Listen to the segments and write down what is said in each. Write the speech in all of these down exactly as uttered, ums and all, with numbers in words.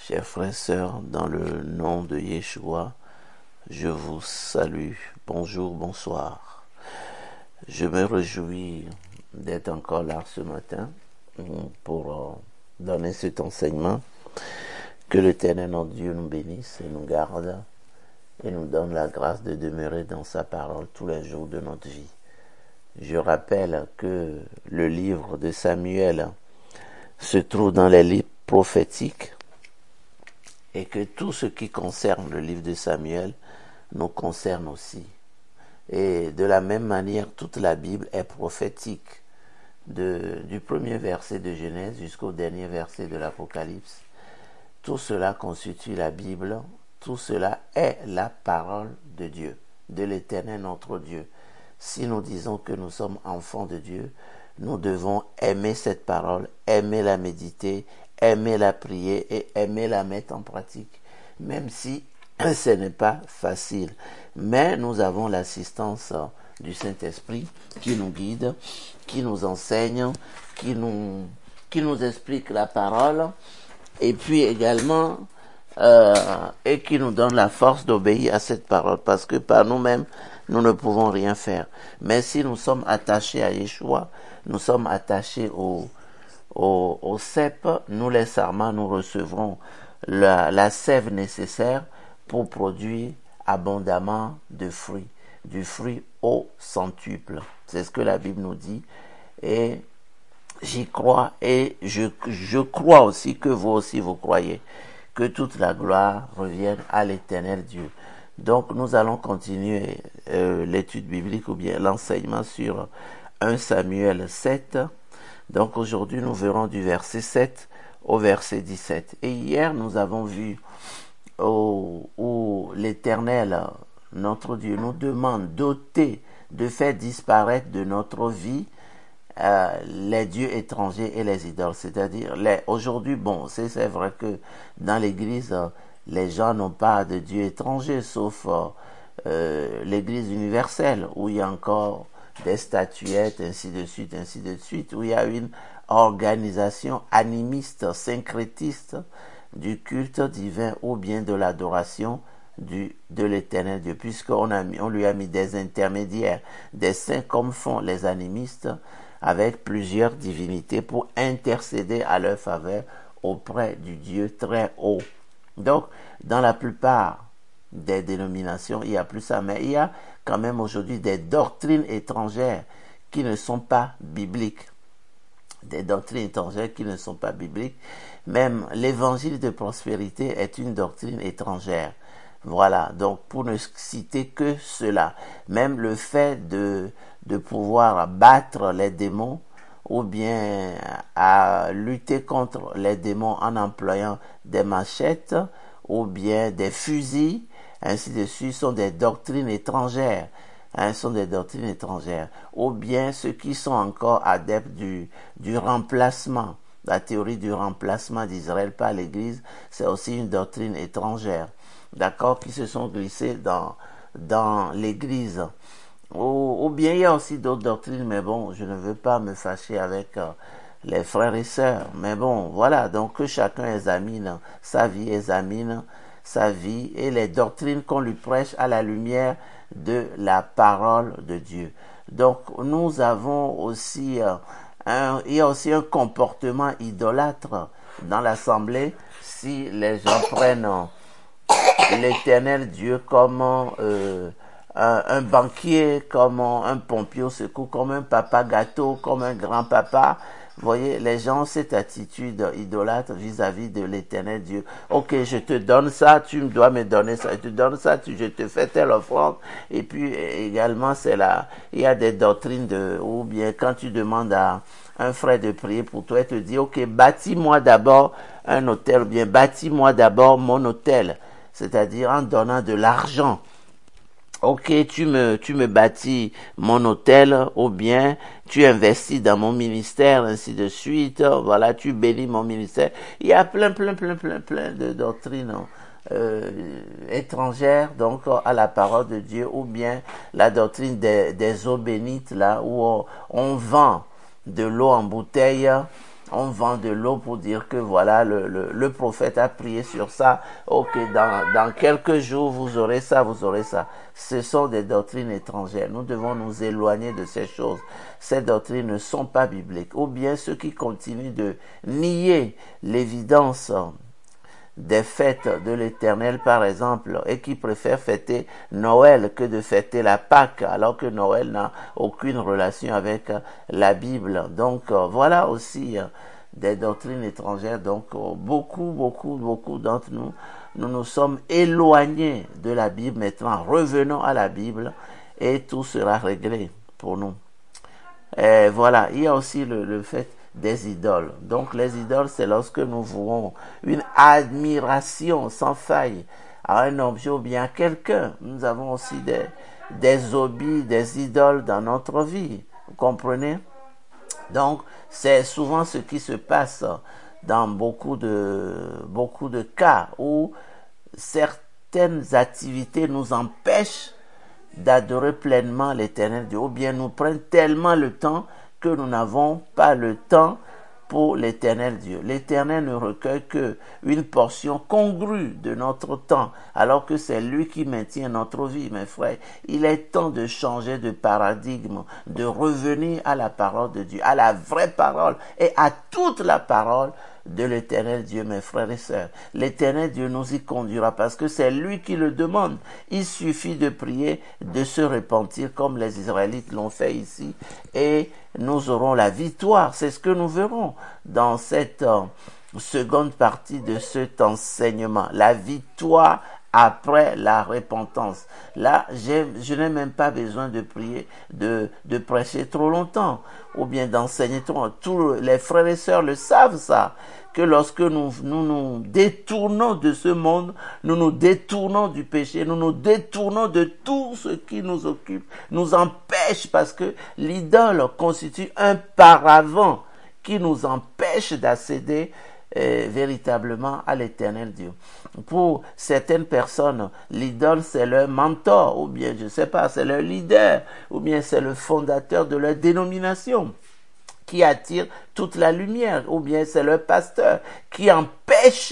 Chers frères et sœurs, dans le nom de Yeshua, je vous salue. Bonjour, bonsoir. Je me réjouis d'être encore là ce matin pour donner cet enseignement. Que l'Éternel, notre Dieu, nous bénisse et nous garde et nous donne la grâce de demeurer dans sa parole tous les jours de notre vie. Je rappelle que le livre de Samuel se trouve dans les livres prophétiques et que tout ce qui concerne le livre de Samuel nous concerne aussi. Et de la même manière, toute la Bible est prophétique, de, du premier verset de Genèse jusqu'au dernier verset de l'Apocalypse. Tout cela constitue la Bible, tout cela est la parole de Dieu, de l'Éternel notre Dieu. Si nous disons que nous sommes enfants de Dieu, nous devons aimer cette parole, aimer la méditer, aimer la prier et aimer la mettre en pratique, même si ce n'est pas facile. Mais nous avons l'assistance du Saint-Esprit qui nous guide, qui nous enseigne, qui nous, qui nous explique la parole, et puis également, euh, et qui nous donne la force d'obéir à cette parole, parce que par nous-mêmes, nous ne pouvons rien faire. Mais si nous sommes attachés à Yeshua, nous sommes attachés au, au, au cep, nous les sarments, nous recevrons la, la sève nécessaire pour produire abondamment de fruits, du fruit au centuple. C'est ce que la Bible nous dit. Et j'y crois et je, je crois aussi que vous aussi vous croyez que toute la gloire revienne à l'Éternel Dieu. Donc nous allons continuer euh, l'étude biblique ou bien l'enseignement sur premier Samuel sept. Donc aujourd'hui nous verrons du verset sept au verset dix-sept. Et hier nous avons vu où, où l'Éternel, notre Dieu, nous demande d'ôter, de faire disparaître de notre vie euh, les dieux étrangers et les idoles. C'est-à-dire, les, aujourd'hui, bon, c'est, c'est vrai que dans l'Église, euh, les gens n'ont pas de dieux étrangers, sauf euh, euh, l'Église universelle, où il y a encore des statuettes, ainsi de suite, ainsi de suite, où il y a une organisation animiste, syncrétiste, du culte divin ou bien de l'adoration du, de l'Éternel Dieu, puisqu'on a mis, on lui a mis des intermédiaires, des saints comme font les animistes, avec plusieurs divinités pour intercéder à leur faveur auprès du Dieu très haut. Donc, dans la plupart des dénominations, il y a plus ça, mais il y a quand même aujourd'hui des doctrines étrangères qui ne sont pas bibliques. Des doctrines étrangères qui ne sont pas bibliques. Même l'évangile de prospérité est une doctrine étrangère. Voilà, donc pour ne citer que cela, même le fait de, de pouvoir battre les démons ou bien à lutter contre les démons en employant des machettes ou bien des fusils, ainsi de suite, sont des doctrines étrangères. Hein, sont des doctrines étrangères. Ou bien ceux qui sont encore adeptes du, du remplacement. La théorie du remplacement d'Israël par l'Église, c'est aussi une doctrine étrangère. D'accord, qui se sont glissés dans, dans l'Église. Ou, ou bien il y a aussi d'autres doctrines, mais bon, je ne veux pas me fâcher avec euh, les frères et sœurs. Mais bon, voilà, donc que chacun examine sa vie, examine sa vie et les doctrines qu'on lui prêche à la lumière de la parole de Dieu. Donc nous avons aussi euh, un, il y a aussi un comportement idolâtre dans l'assemblée si les gens prennent euh, l'Éternel Dieu comme euh, un, un banquier, comme un pompier au secours, comme un papa gâteau, comme un grand-papa. Vous voyez, les gens ont cette attitude idolâtre vis-à-vis de l'Éternel Dieu. Ok, je te donne ça, tu me dois me donner ça. Je te donne ça, tu, je te fais telle offrande. Et puis également, c'est là, il y a des doctrines de, ou bien quand tu demandes à un frère de prier pour toi, il te dit, ok, bâtis-moi d'abord un hôtel, ou bien bâtis-moi d'abord mon hôtel. C'est-à-dire en donnant de l'argent. Ok, tu me, tu me bâtis mon hôtel, ou bien tu investis dans mon ministère, ainsi de suite. Voilà, tu bénis mon ministère. Il y a plein, plein, plein, plein, plein de doctrines euh, étrangères, donc à la parole de Dieu, ou bien la doctrine des, des eaux bénites, là où on, on vend de l'eau en bouteille on vend de l'eau pour dire que voilà, le, le, le prophète a prié sur ça. Ok, dans, dans quelques jours, vous aurez ça, vous aurez ça. Ce sont des doctrines étrangères. Nous devons nous éloigner de ces choses. Ces doctrines ne sont pas bibliques. Ou bien ceux qui continuent de nier l'évidence des fêtes de l'Éternel, par exemple, et qui préfèrent fêter Noël que de fêter la Pâque, alors que Noël n'a aucune relation avec la Bible. Donc, voilà aussi des doctrines étrangères. Donc, beaucoup, beaucoup, beaucoup d'entre nous, nous nous sommes éloignés de la Bible. Maintenant, revenons à la Bible et tout sera réglé pour nous. Et voilà, il y a aussi le, le fait des idoles. Donc les idoles, c'est lorsque nous vouons une admiration sans faille à un objet ou bien à quelqu'un. Nous avons aussi des, des hobbies, des idoles dans notre vie. Vous comprenez? Donc c'est souvent ce qui se passe dans beaucoup de, beaucoup de cas où certaines activités nous empêchent d'adorer pleinement l'Éternel Dieu, ou bien nous prennent tellement le temps que nous n'avons pas le temps pour l'Éternel Dieu. L'Éternel ne recueille que une portion congrue de notre temps, alors que c'est lui qui maintient notre vie, mes frères. Il est temps de changer de paradigme, de revenir à la parole de Dieu, à la vraie parole et à toute la parole de l'Éternel Dieu, mes frères et sœurs. L'Éternel Dieu nous y conduira parce que c'est lui qui le demande. Il suffit de prier, de se repentir comme les Israélites l'ont fait ici et nous aurons la victoire. C'est ce que nous verrons dans cette euh, seconde partie de cet enseignement. La victoire après la repentance. Là, je n'ai même pas besoin de prier, de, de prêcher trop longtemps ou bien d'enseigner trop longtemps. Tous les frères et sœurs le savent ça, que lorsque nous, nous nous détournons de ce monde, nous nous détournons du péché, nous nous détournons de tout ce qui nous occupe, nous empêche, parce que l'idole constitue un paravent qui nous empêche d'accéder euh, véritablement à l'Éternel Dieu. Pour certaines personnes, l'idole c'est leur mentor, ou bien je ne sais pas, c'est leur leader, ou bien c'est le fondateur de leur dénomination qui attire toute la lumière, ou bien c'est leur pasteur qui empêche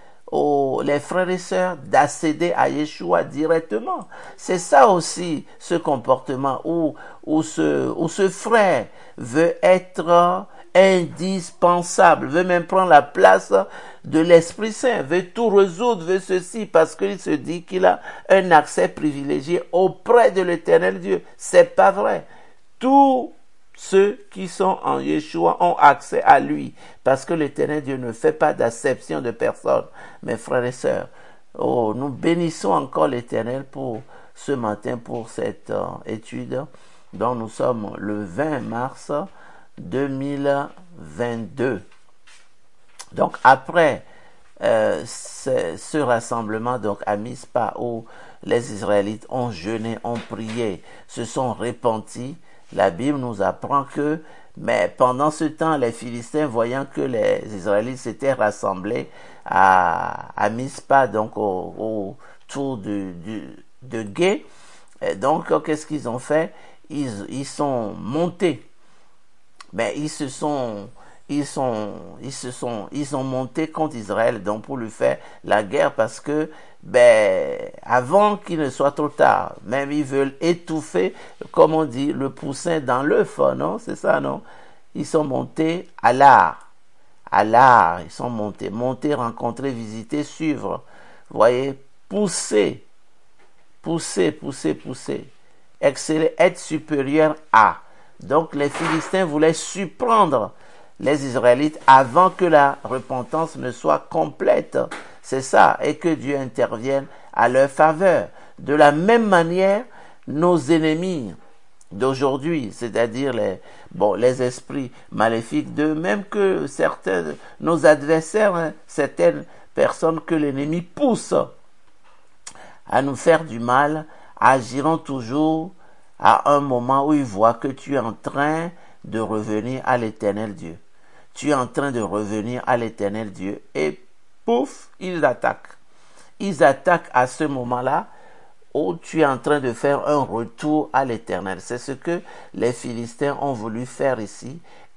aux, les frères et sœurs d'accéder à Yeshua directement. C'est ça aussi, ce comportement où, où, ce, où ce frère veut être indispensable, veut même prendre la place de l'Esprit Saint, veut tout résoudre, veut ceci, parce qu'il se dit qu'il a un accès privilégié auprès de l'Éternel Dieu. C'est pas vrai. Tous ceux qui sont en Yeshua ont accès à lui, parce que l'Éternel Dieu ne fait pas d'acception de personne. Mes frères et sœurs, oh, nous bénissons encore l'Éternel pour ce matin, pour cette euh, étude dont nous sommes le vingt mars deux mille vingt-deux. Donc après euh, ce, ce rassemblement donc à Mispa où les Israélites ont jeûné, ont prié, se sont repentis, la Bible nous apprend que, mais pendant ce temps, les Philistins, voyant que les Israélites s'étaient rassemblés à, à Mispa, donc au, autour du, du, de Gué, et donc qu'est-ce qu'ils ont fait? Ils, ils sont montés. Ben, ils se sont, ils sont, ils se sont, ils ont monté contre Israël, donc pour lui faire la guerre, parce que, ben, avant qu'il ne soit trop tard, même ils veulent étouffer, comme on dit, le poussin dans l'œuf, non? C'est ça, non? Ils sont montés à l'art, à l'art, ils sont montés, monter, rencontrer, visiter, suivre, vous voyez, pousser, pousser, pousser, pousser, exceller, être supérieur à. Donc les Philistins voulaient surprendre les Israélites avant que la repentance ne soit complète. C'est ça, et que Dieu intervienne à leur faveur. De la même manière, nos ennemis d'aujourd'hui, c'est-à-dire les, bon, les esprits maléfiques, de même que certains, nos adversaires, hein, certaines personnes que l'ennemi pousse à nous faire du mal, agiront toujours à un moment où il voit que tu es en train de revenir à l'Éternel Dieu. Tu es en train de revenir à l'Éternel Dieu et pouf, ils attaquent. Ils attaquent à ce moment-là où tu es en train de faire un retour à l'Éternel. C'est ce que les Philistins ont voulu faire ici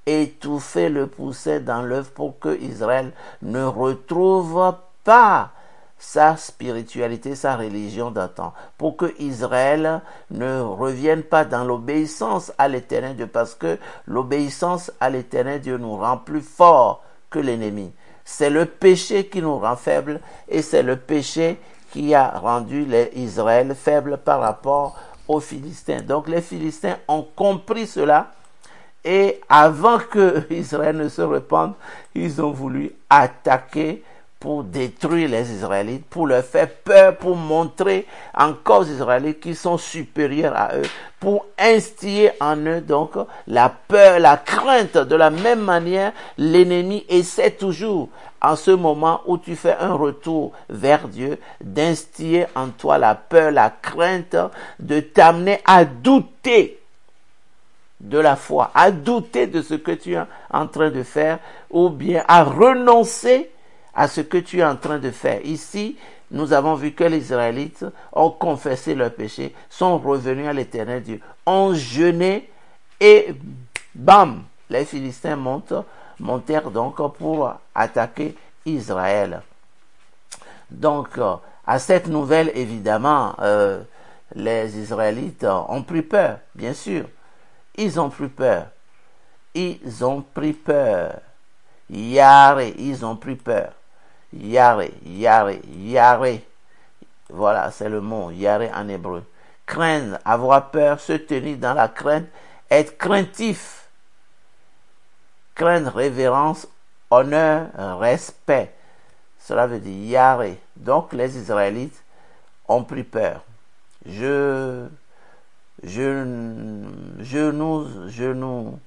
étouffer le poussin dans l'œuf pour que Israël ne retrouve pas sa spiritualité, sa religion d'antan, pour que Israël ne revienne pas dans l'obéissance à l'Éternel Dieu, parce que l'obéissance à l'Éternel Dieu nous rend plus forts que l'ennemi. C'est le péché qui nous rend faibles, et c'est le péché qui a rendu les Israël faible par rapport aux Philistins. Donc les Philistins ont compris cela, et avant que Israël ne se repente, ils ont voulu attaquer pour détruire les Israélites, pour leur faire peur, pour montrer encore aux Israélites qu'ils sont supérieurs à eux, pour instiller en eux donc la peur, la crainte. De la même manière, l'ennemi essaie toujours, en ce moment où tu fais un retour vers Dieu, d'instiller en toi la peur, la crainte, de t'amener à douter de la foi, à douter de ce que tu es en train de faire, ou bien à renoncer à ce que tu es en train de faire. Ici, nous avons vu que les Israélites ont confessé leurs péchés, sont revenus à l'Éternel Dieu, ont jeûné, et bam, les Philistins montent, montèrent donc pour attaquer Israël. Donc, à cette nouvelle, évidemment, euh, les Israélites ont pris peur, bien sûr. Ils ont pris peur. Ils ont pris peur. Yaré, ils ont pris peur. Yaré, yaré, yaré. Voilà, c'est le mot, yaré en hébreu. Craindre, avoir peur, se tenir dans la crainte, être craintif. Craindre, révérence, honneur, respect. Cela veut dire yaré. Donc les Israélites ont pris peur. Je, je, je nous, je nous,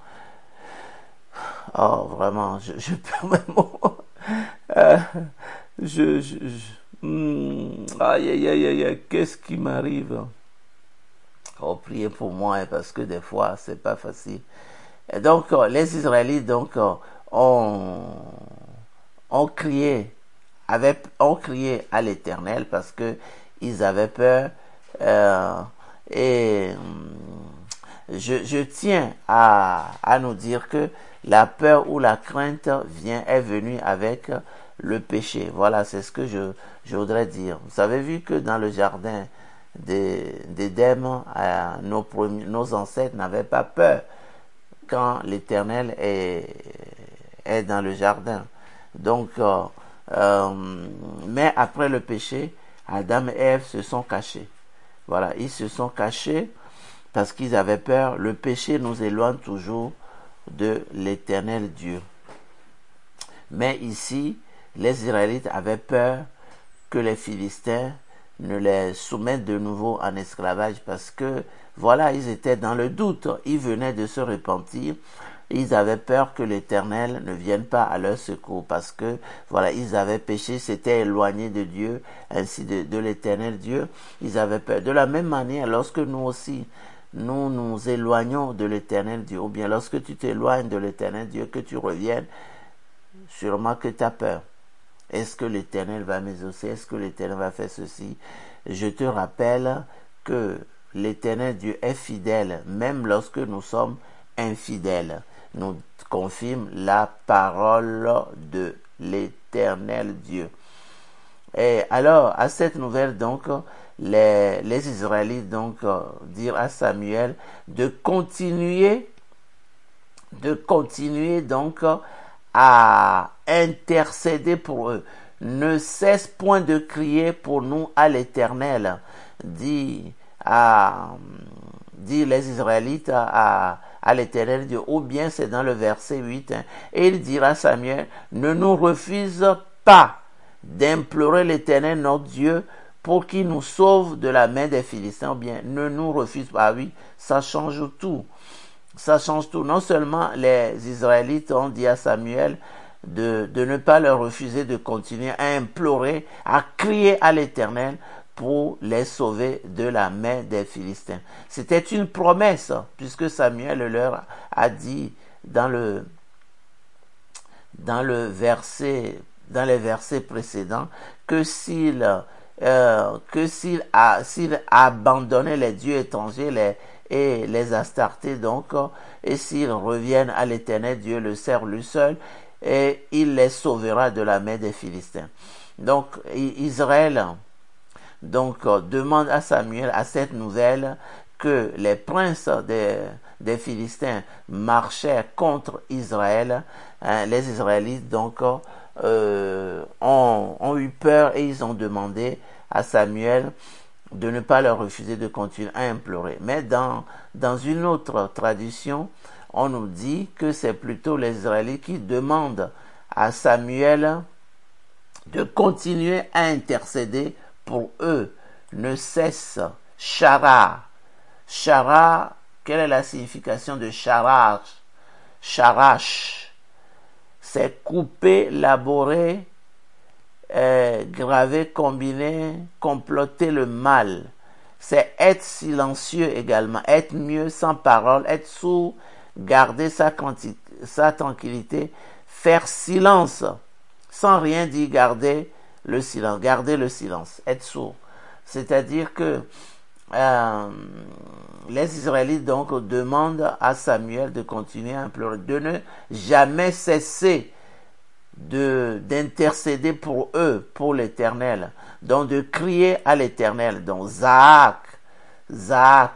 oh vraiment, je, je perds mes mots. Euh, je, je, je hmm, aïe, aïe, aïe, aïe, qu'est-ce qui m'arrive? Oh, priez pour moi, hein, parce que des fois, c'est pas facile. Et donc, les Israélites, donc, ont, ont crié, avaient, ont crié à l'Éternel parce que ils avaient peur, euh, et je, je tiens à, à nous dire que la peur ou la crainte vient, est venue avec le péché. Voilà, c'est ce que je, je voudrais dire. Vous avez vu que dans le jardin d'Éden, euh, nos, nos ancêtres n'avaient pas peur quand l'Éternel est, est dans le jardin. Donc, euh, euh, mais après le péché, Adam et Ève se sont cachés. Voilà, ils se sont cachés parce qu'ils avaient peur. Le péché nous éloigne toujours de l'Éternel Dieu. Mais ici, les Israélites avaient peur que les Philistins ne les soumettent de nouveau en esclavage parce que, voilà, ils étaient dans le doute. Ils venaient de se repentir. Ils avaient peur que l'Éternel ne vienne pas à leur secours parce que, voilà, ils avaient péché, s'étaient éloignés de Dieu, ainsi de, de l'Éternel Dieu. Ils avaient peur. De la même manière, lorsque nous aussi, nous nous éloignons de l'Éternel Dieu, ou bien lorsque tu t'éloignes de l'Éternel Dieu, que tu reviennes, sûrement que tu as peur. Est-ce que l'Éternel va m'exaucer? Est-ce que l'Éternel va faire ceci? Je te rappelle que l'Éternel Dieu est fidèle, même lorsque nous sommes infidèles. Nous confirme la parole de l'Éternel Dieu. Et alors, à cette nouvelle, donc, les, les Israélites, donc, euh, dirent à Samuel de continuer, de continuer, donc, à intercéder pour eux. Ne cesse point de crier pour nous à l'Éternel, dit, à, dit les Israélites à, à, à l'Éternel Dieu. Ou bien c'est dans le verset huit. Hein, et il dira à Samuel, ne nous refuse pas d'implorer l'Éternel notre Dieu pour qu'il nous sauve de la main des Philistins. Ou bien ne nous refuse pas. Ah oui, ça change tout. Ça change tout. Non seulement les Israélites ont dit à Samuel de, de ne pas leur refuser de continuer à implorer, à crier à l'Éternel pour les sauver de la main des Philistins. C'était une promesse, puisque Samuel leur a dit dans le, dans le verset, dans les versets précédents, que s'il, euh, que s'il a, s'il abandonnait les dieux étrangers, les, et les Astartés, donc, et s'ils reviennent à l'Éternel, Dieu le serve lui seul, et il les sauvera de la main des Philistins. Donc, Israël, donc, demande à Samuel, à cette nouvelle, que les princes des, des Philistins marchaient contre Israël. Hein, les Israélites, donc, euh, ont, ont eu peur et ils ont demandé à Samuel de ne pas leur refuser de continuer à implorer. Mais dans, dans une autre tradition, on nous dit que c'est plutôt les Israélites qui demandent à Samuel de continuer à intercéder pour eux. Ne cesse. Shara. Shara, quelle est la signification de sharash? Sharash. C'est couper, laborer, euh, graver, combiner, comploter le mal. C'est être silencieux également, être mieux sans parole, être sourd, garder sa, quanti- sa tranquillité, faire silence, sans rien dire, garder le silence, garder le silence, être sourd. C'est-à-dire que euh, les Israélites donc demandent à Samuel de continuer à implorer, de ne jamais cesser de d'intercéder pour eux, pour l'Éternel, donc de crier à l'Éternel, donc Zaak, Zaak,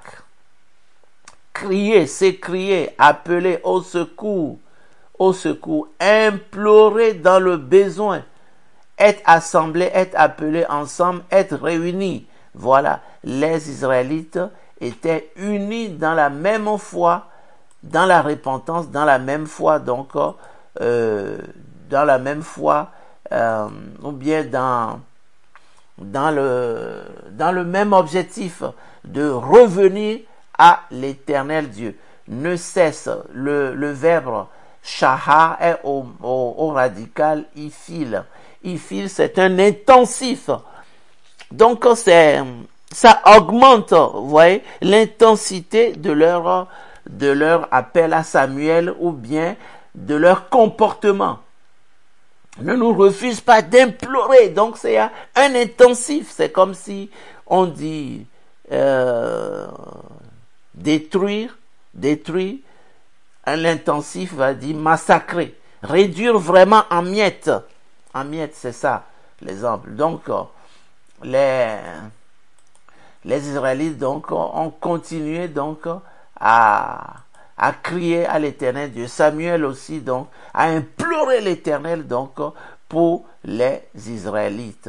crier, c'est crier, appeler au secours, au secours, implorer dans le besoin, être assemblés, être appelés ensemble, être réunis. Voilà, les Israélites étaient unis dans la même foi, dans la repentance, dans la même foi, donc euh, dans la même foi, euh, ou bien dans dans le dans le même objectif de revenir à l'Éternel Dieu. Ne cesse, le le verbe shahar est au, au, au radical ifil. Ifil, c'est un intensif. Donc c'est ça augmente, vous voyez, l'intensité de leur de leur appel à Samuel ou bien de leur comportement. Ne nous refuse pas d'implorer. Donc c'est un intensif. C'est comme si on dit euh, détruire, détruire. Un intensif va dire massacrer, réduire vraiment en miettes. En miettes, c'est ça l'exemple. Donc les les Israélites donc ont continué donc à à crier à l'Éternel Dieu. Samuel aussi donc a imploré l'Éternel donc pour les Israélites.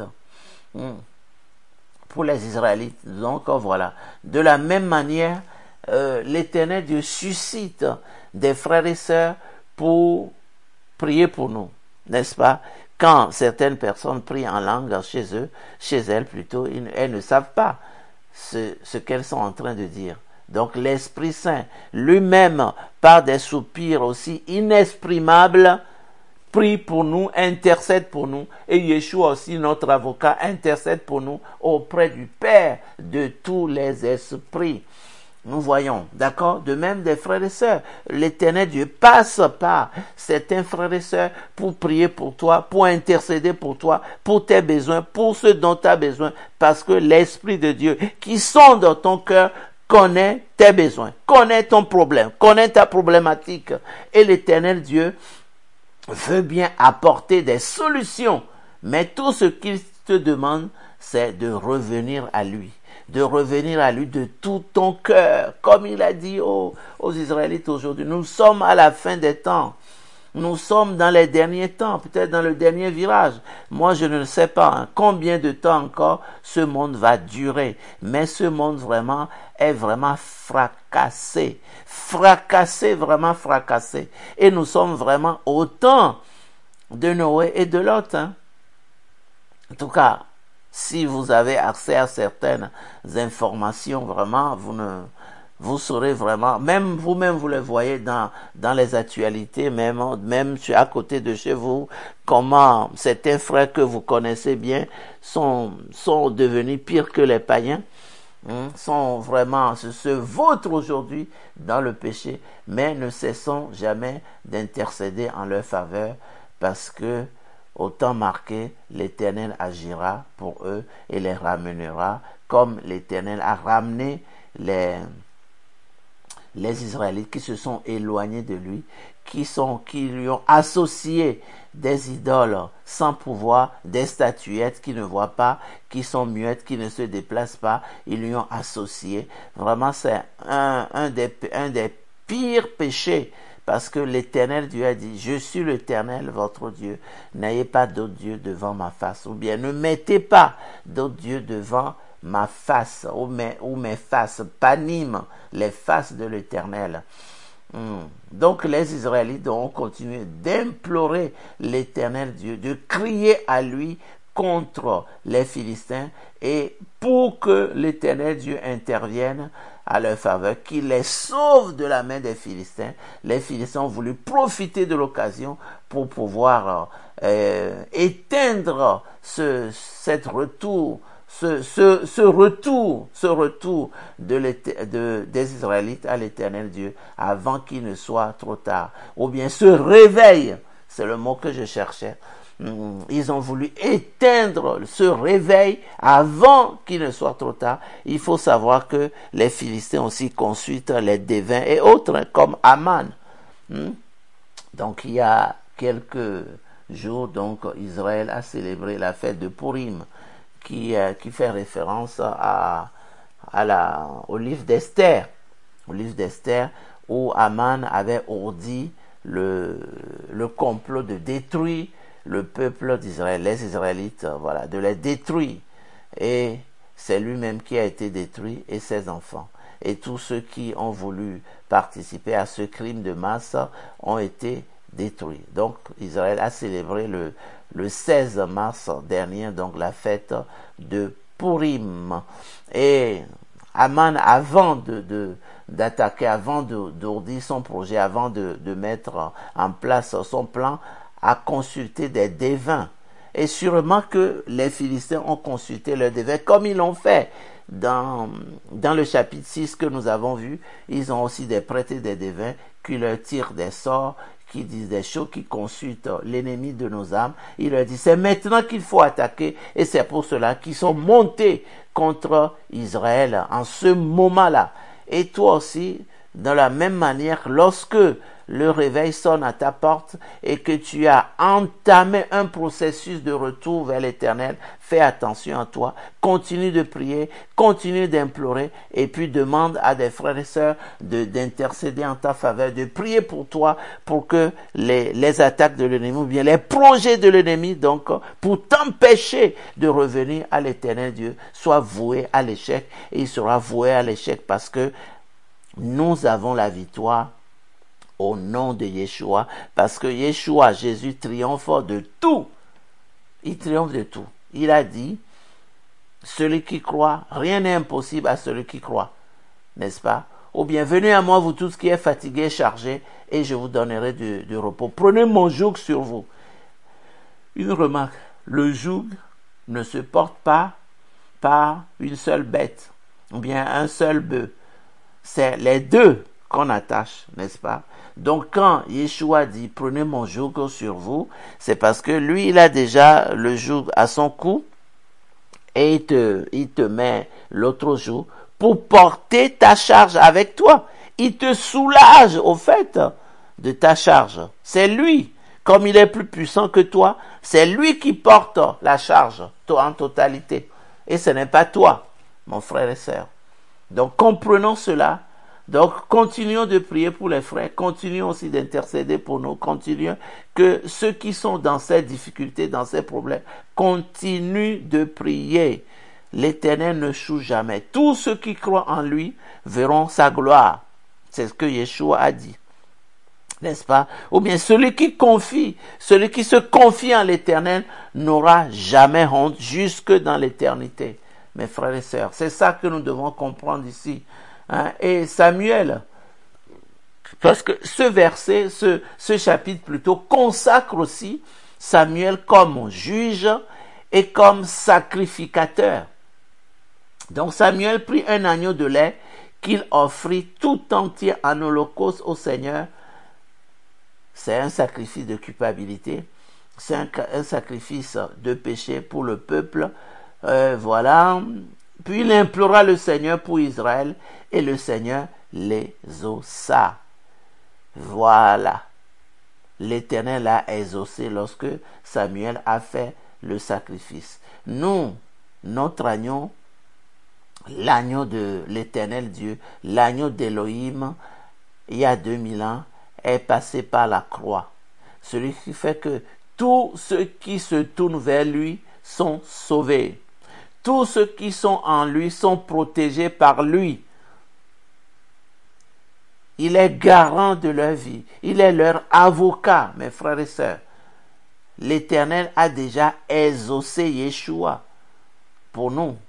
Pour les Israélites. Donc voilà. De la même manière, euh, l'Éternel Dieu suscite des frères et sœurs pour prier pour nous, n'est-ce pas? Quand certaines personnes prient en langue chez eux, chez elles plutôt, elles ne savent pas ce, ce qu'elles sont en train de dire. Donc l'Esprit Saint lui-même, par des soupirs aussi inexprimables, prie pour nous, intercède pour nous. Et Yeshua aussi, notre avocat, intercède pour nous auprès du Père de tous les esprits. Nous voyons, d'accord? De même des frères et sœurs. L'Éternel Dieu passe par certains frères et sœurs pour prier pour toi, pour intercéder pour toi, pour tes besoins, pour ce dont tu as besoin. Parce que l'Esprit de Dieu qui sonde dans ton cœur connaît tes besoins, connaît ton problème, connaît ta problématique. Et l'Éternel Dieu veut bien apporter des solutions. Mais tout ce qu'il te demande, c'est de revenir à lui. De revenir à lui de tout ton cœur. Comme il a dit aux, aux Israélites aujourd'hui, nous sommes à la fin des temps. Nous sommes dans les derniers temps, peut-être dans le dernier virage. Moi, je ne sais pas hein, combien de temps encore ce monde va durer. Mais ce monde vraiment est vraiment fracassé. Fracassé, vraiment fracassé. Et nous sommes vraiment au temps de Noé et de Lot. Hein. En tout cas, si vous avez accès à certaines informations, vraiment, vous ne... Vous saurez vraiment, même vous-même vous le voyez dans dans les actualités, même même à côté de chez vous, comment certains frères que vous connaissez bien sont sont devenus pires que les païens, hein, sont vraiment se, se vautrent aujourd'hui dans le péché, mais ne cessons jamais d'intercéder en leur faveur parce que au temps marqué, l'Éternel agira pour eux et les ramènera comme l'Éternel a ramené les les Israélites qui se sont éloignés de lui, qui, sont, qui lui ont associé des idoles sans pouvoir, des statuettes qui ne voient pas, qui sont muettes, qui ne se déplacent pas, ils lui ont associé. Vraiment, c'est un, un, des, un des pires péchés, parce que l'Éternel Dieu a dit, je suis l'Éternel votre Dieu, n'ayez pas d'autre Dieu devant ma face, ou bien ne mettez pas d'autre Dieu devant ma face, ou mes, ou mes faces, panime les faces de l'Éternel. Hmm. Donc les Israélites ont continué d'implorer l'Éternel Dieu, de crier à lui contre les Philistins, et pour que l'Éternel Dieu intervienne à leur faveur, qu'il les sauve de la main des Philistins. Les Philistins ont voulu profiter de l'occasion pour pouvoir euh, éteindre ce, cet retour, ce, ce, ce retour, ce retour de de, des Israélites à l'Éternel Dieu avant qu'il ne soit trop tard. Ou bien ce réveil, c'est le mot que je cherchais. Ils ont voulu éteindre ce réveil avant qu'il ne soit trop tard. Il faut savoir que les Philistins aussi consultent les devins et autres, comme Aman. Donc il y a quelques jours, donc Israël a célébré la fête de Purim, qui, qui fait référence à, à la, au livre d'Esther, au livre d'Esther, où Aman avait ourdi le, le complot de détruire le peuple d'Israël, les Israélites, voilà, de les détruire. Et c'est lui-même qui a été détruit et ses enfants. Et tous ceux qui ont voulu participer à ce crime de masse ont été détruits. Donc Israël a célébré le, le seize mars dernier, donc la fête de Purim. Et Aman, avant de, de d'attaquer, avant d'ourdir son projet, avant de, de mettre en place son plan, à consulter des devins. Et sûrement que les Philistins ont consulté leurs devins, comme ils l'ont fait dans, dans le chapitre six que nous avons vu. Ils ont aussi des prêtres et des devins qui leur tirent des sorts, qui disent des choses, qui consultent l'ennemi de nos âmes. Il leur dit, c'est maintenant qu'il faut attaquer, et c'est pour cela qu'ils sont montés contre Israël en ce moment-là. Et toi aussi, de la même manière, lorsque le réveil sonne à ta porte et que tu as entamé un processus de retour vers l'Éternel, fais attention à toi, continue de prier, continue d'implorer, et puis demande à des frères et sœurs de, d'intercéder en ta faveur, de prier pour toi, pour que les, les attaques de l'ennemi, ou bien les projets de l'ennemi, donc, pour t'empêcher de revenir à l'Éternel Dieu, soient voués à l'échec, et il sera voué à l'échec parce que nous avons la victoire au nom de Yeshua, parce que Yeshua, Jésus, triomphe de tout. Il triomphe de tout. Il a dit, celui qui croit, rien n'est impossible à celui qui croit. N'est-ce pas? Ou bien, venez à moi, vous tous qui êtes fatigués, chargés, et je vous donnerai du, du repos. Prenez mon joug sur vous. Une remarque, le joug ne se porte pas par une seule bête, ou bien un seul bœuf. C'est les deux qu'on attache, n'est-ce pas? Donc quand Yeshua dit prenez mon joug sur vous, c'est parce que lui il a déjà le joug à son cou et il te, il te met l'autre joug pour porter ta charge avec toi. Il te soulage au fait de ta charge. C'est lui, comme il est plus puissant que toi, c'est lui qui porte la charge en totalité. Et ce n'est pas toi, mon frère et sœur. Donc comprenons cela. Donc, continuons de prier pour les frères, continuons aussi d'intercéder pour nous, continuons que ceux qui sont dans ces difficultés, dans ces problèmes, continuent de prier. L'Éternel ne choue jamais. Tous ceux qui croient en lui verront sa gloire. C'est ce que Yeshua a dit. N'est-ce pas? Ou bien celui qui confie, celui qui se confie en l'Éternel n'aura jamais honte jusque dans l'éternité. Mes frères et sœurs, c'est ça que nous devons comprendre ici. Hein, et Samuel, parce que ce verset, ce, ce chapitre plutôt, consacre aussi Samuel comme juge et comme sacrificateur. Donc Samuel prit un agneau de lait qu'il offrit tout entier en holocauste au Seigneur. C'est un sacrifice de culpabilité, c'est un, un sacrifice de péché pour le peuple. Euh, voilà. Puis il implora le Seigneur pour Israël, et le Seigneur les ossa. Voilà. L'Éternel a exaucé lorsque Samuel a fait le sacrifice. Nous, notre agneau, l'agneau de l'Éternel Dieu, l'agneau d'Élohim, il y a deux mille ans, est passé par la croix. Celui qui fait que tous ceux qui se tournent vers lui sont sauvés. Tous ceux qui sont en lui sont protégés par lui. Il est garant de leur vie. Il est leur avocat, mes frères et sœurs. L'Éternel a déjà exaucé Yeshua pour nous.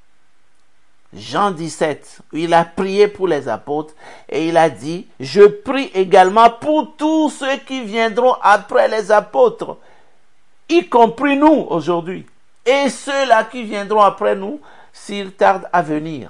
Jean dix-sept, il a prié pour les apôtres et il a dit, je prie également pour tous ceux qui viendront après les apôtres, y compris nous aujourd'hui, et ceux-là qui viendront après nous s'ils tardent à venir.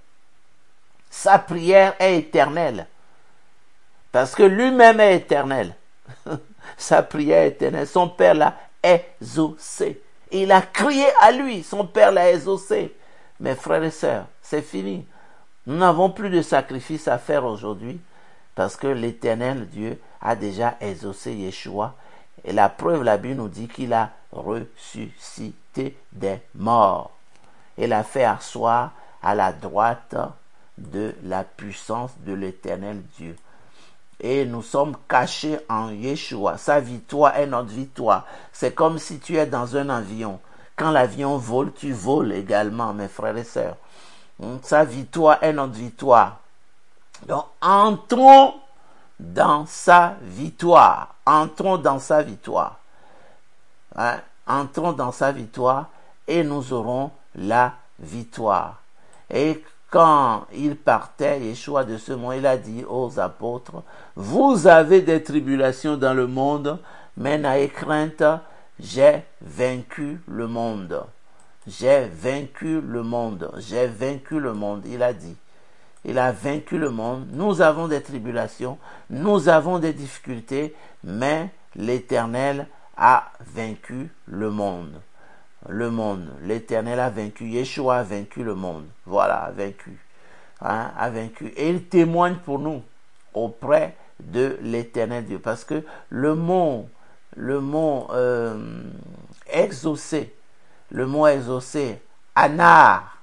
Sa prière est éternelle. Parce que lui-même est éternel. Sa prière est éternelle. Son Père l'a exaucé. Il a crié à lui. Son Père l'a exaucé. Mes frères et sœurs, c'est fini. Nous n'avons plus de sacrifice à faire aujourd'hui. Parce que l'Éternel Dieu a déjà exaucé Yeshua. Et la preuve, la Bible nous dit qu'il a ressuscité des morts. Il a fait asseoir à la droite de la puissance de l'Éternel Dieu. Et nous sommes cachés en Yeshua. Sa victoire est notre victoire. C'est comme si tu es dans un avion. Quand l'avion vole, tu voles également, mes frères et sœurs. Sa victoire est notre victoire. Donc, entrons dans sa victoire. Entrons dans sa victoire. Hein? Entrons dans sa victoire et nous aurons la victoire. Et quand il partait, Yeshua de ce monde, il a dit aux apôtres, vous avez des tribulations dans le monde, mais n'ayez crainte, j'ai vaincu le monde. J'ai vaincu le monde. J'ai vaincu le monde. Il a dit. Il a vaincu le monde. Nous avons des tribulations. Nous avons des difficultés. Mais l'Éternel a vaincu le monde. Le monde. L'Éternel a vaincu. Yeshua a vaincu le monde. Voilà, a vaincu. Hein, a vaincu. Et il témoigne pour nous auprès de l'Éternel Dieu. Parce que le mot, le mot euh, exaucé, le mot exaucé, anar,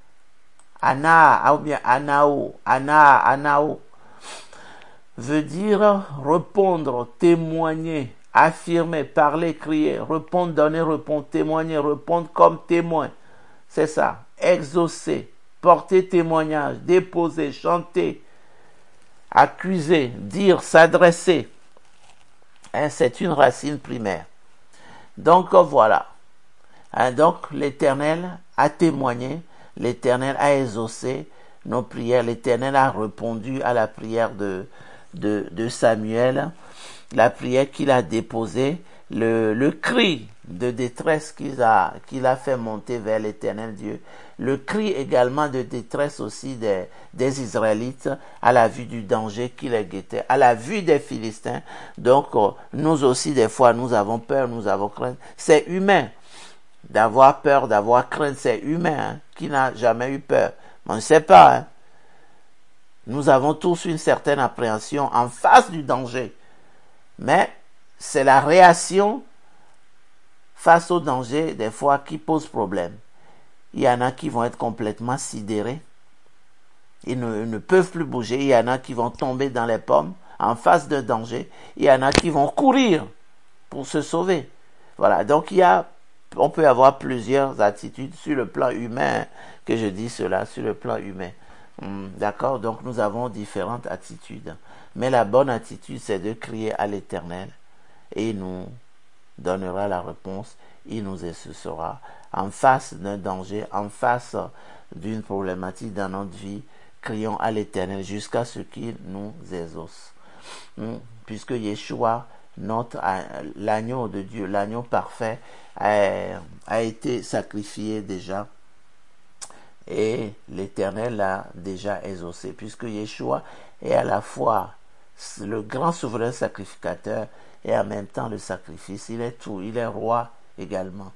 anar, ou bien anao, anar, anao, veut dire répondre, témoigner, affirmer, parler, crier, répondre, donner, répondre, témoigner, répondre comme témoin. C'est ça, exaucer, porter témoignage, déposer, chanter, accuser, dire, s'adresser. Hein, c'est une racine primaire. Donc voilà. Hein, donc l'Éternel a témoigné, l'Éternel a exaucé nos prières, l'Éternel a répondu à la prière de, de, de Samuel, la prière qu'il a déposée, le, le cri de détresse qu'il a, qu'il a fait monter vers l'Éternel Dieu, le cri également de détresse aussi des, des Israélites à la vue du danger qui les guettait, à la vue des Philistins. Donc nous aussi des fois nous avons peur, nous avons crainte, c'est humain. D'avoir peur, d'avoir crainte, c'est humain. Hein? Qui n'a jamais eu peur? On ne sait pas. Hein? Nous avons tous une certaine appréhension en face du danger. Mais c'est la réaction face au danger, des fois, qui pose problème. Il y en a qui vont être complètement sidérés. Ils ne, ils ne peuvent plus bouger. Il y en a qui vont tomber dans les pommes en face d'un danger. Il y en a qui vont courir pour se sauver. Voilà. Donc, il y a on peut avoir plusieurs attitudes sur le plan humain, que je dis cela, sur le plan humain. Hum, d'accord? Donc nous avons différentes attitudes. Mais la bonne attitude, c'est de crier à l'Éternel et il nous donnera la réponse, il nous exaucera. En face d'un danger, en face d'une problématique dans notre vie, crions à l'Éternel jusqu'à ce qu'il nous exauce. Hum, puisque Yeshua, notre, l'agneau de Dieu, l'agneau parfait, a, a été sacrifié déjà et l'Éternel l'a déjà exaucé, puisque Yeshua est à la fois le grand souverain sacrificateur et en même temps le sacrifice. Il est tout, il est roi également.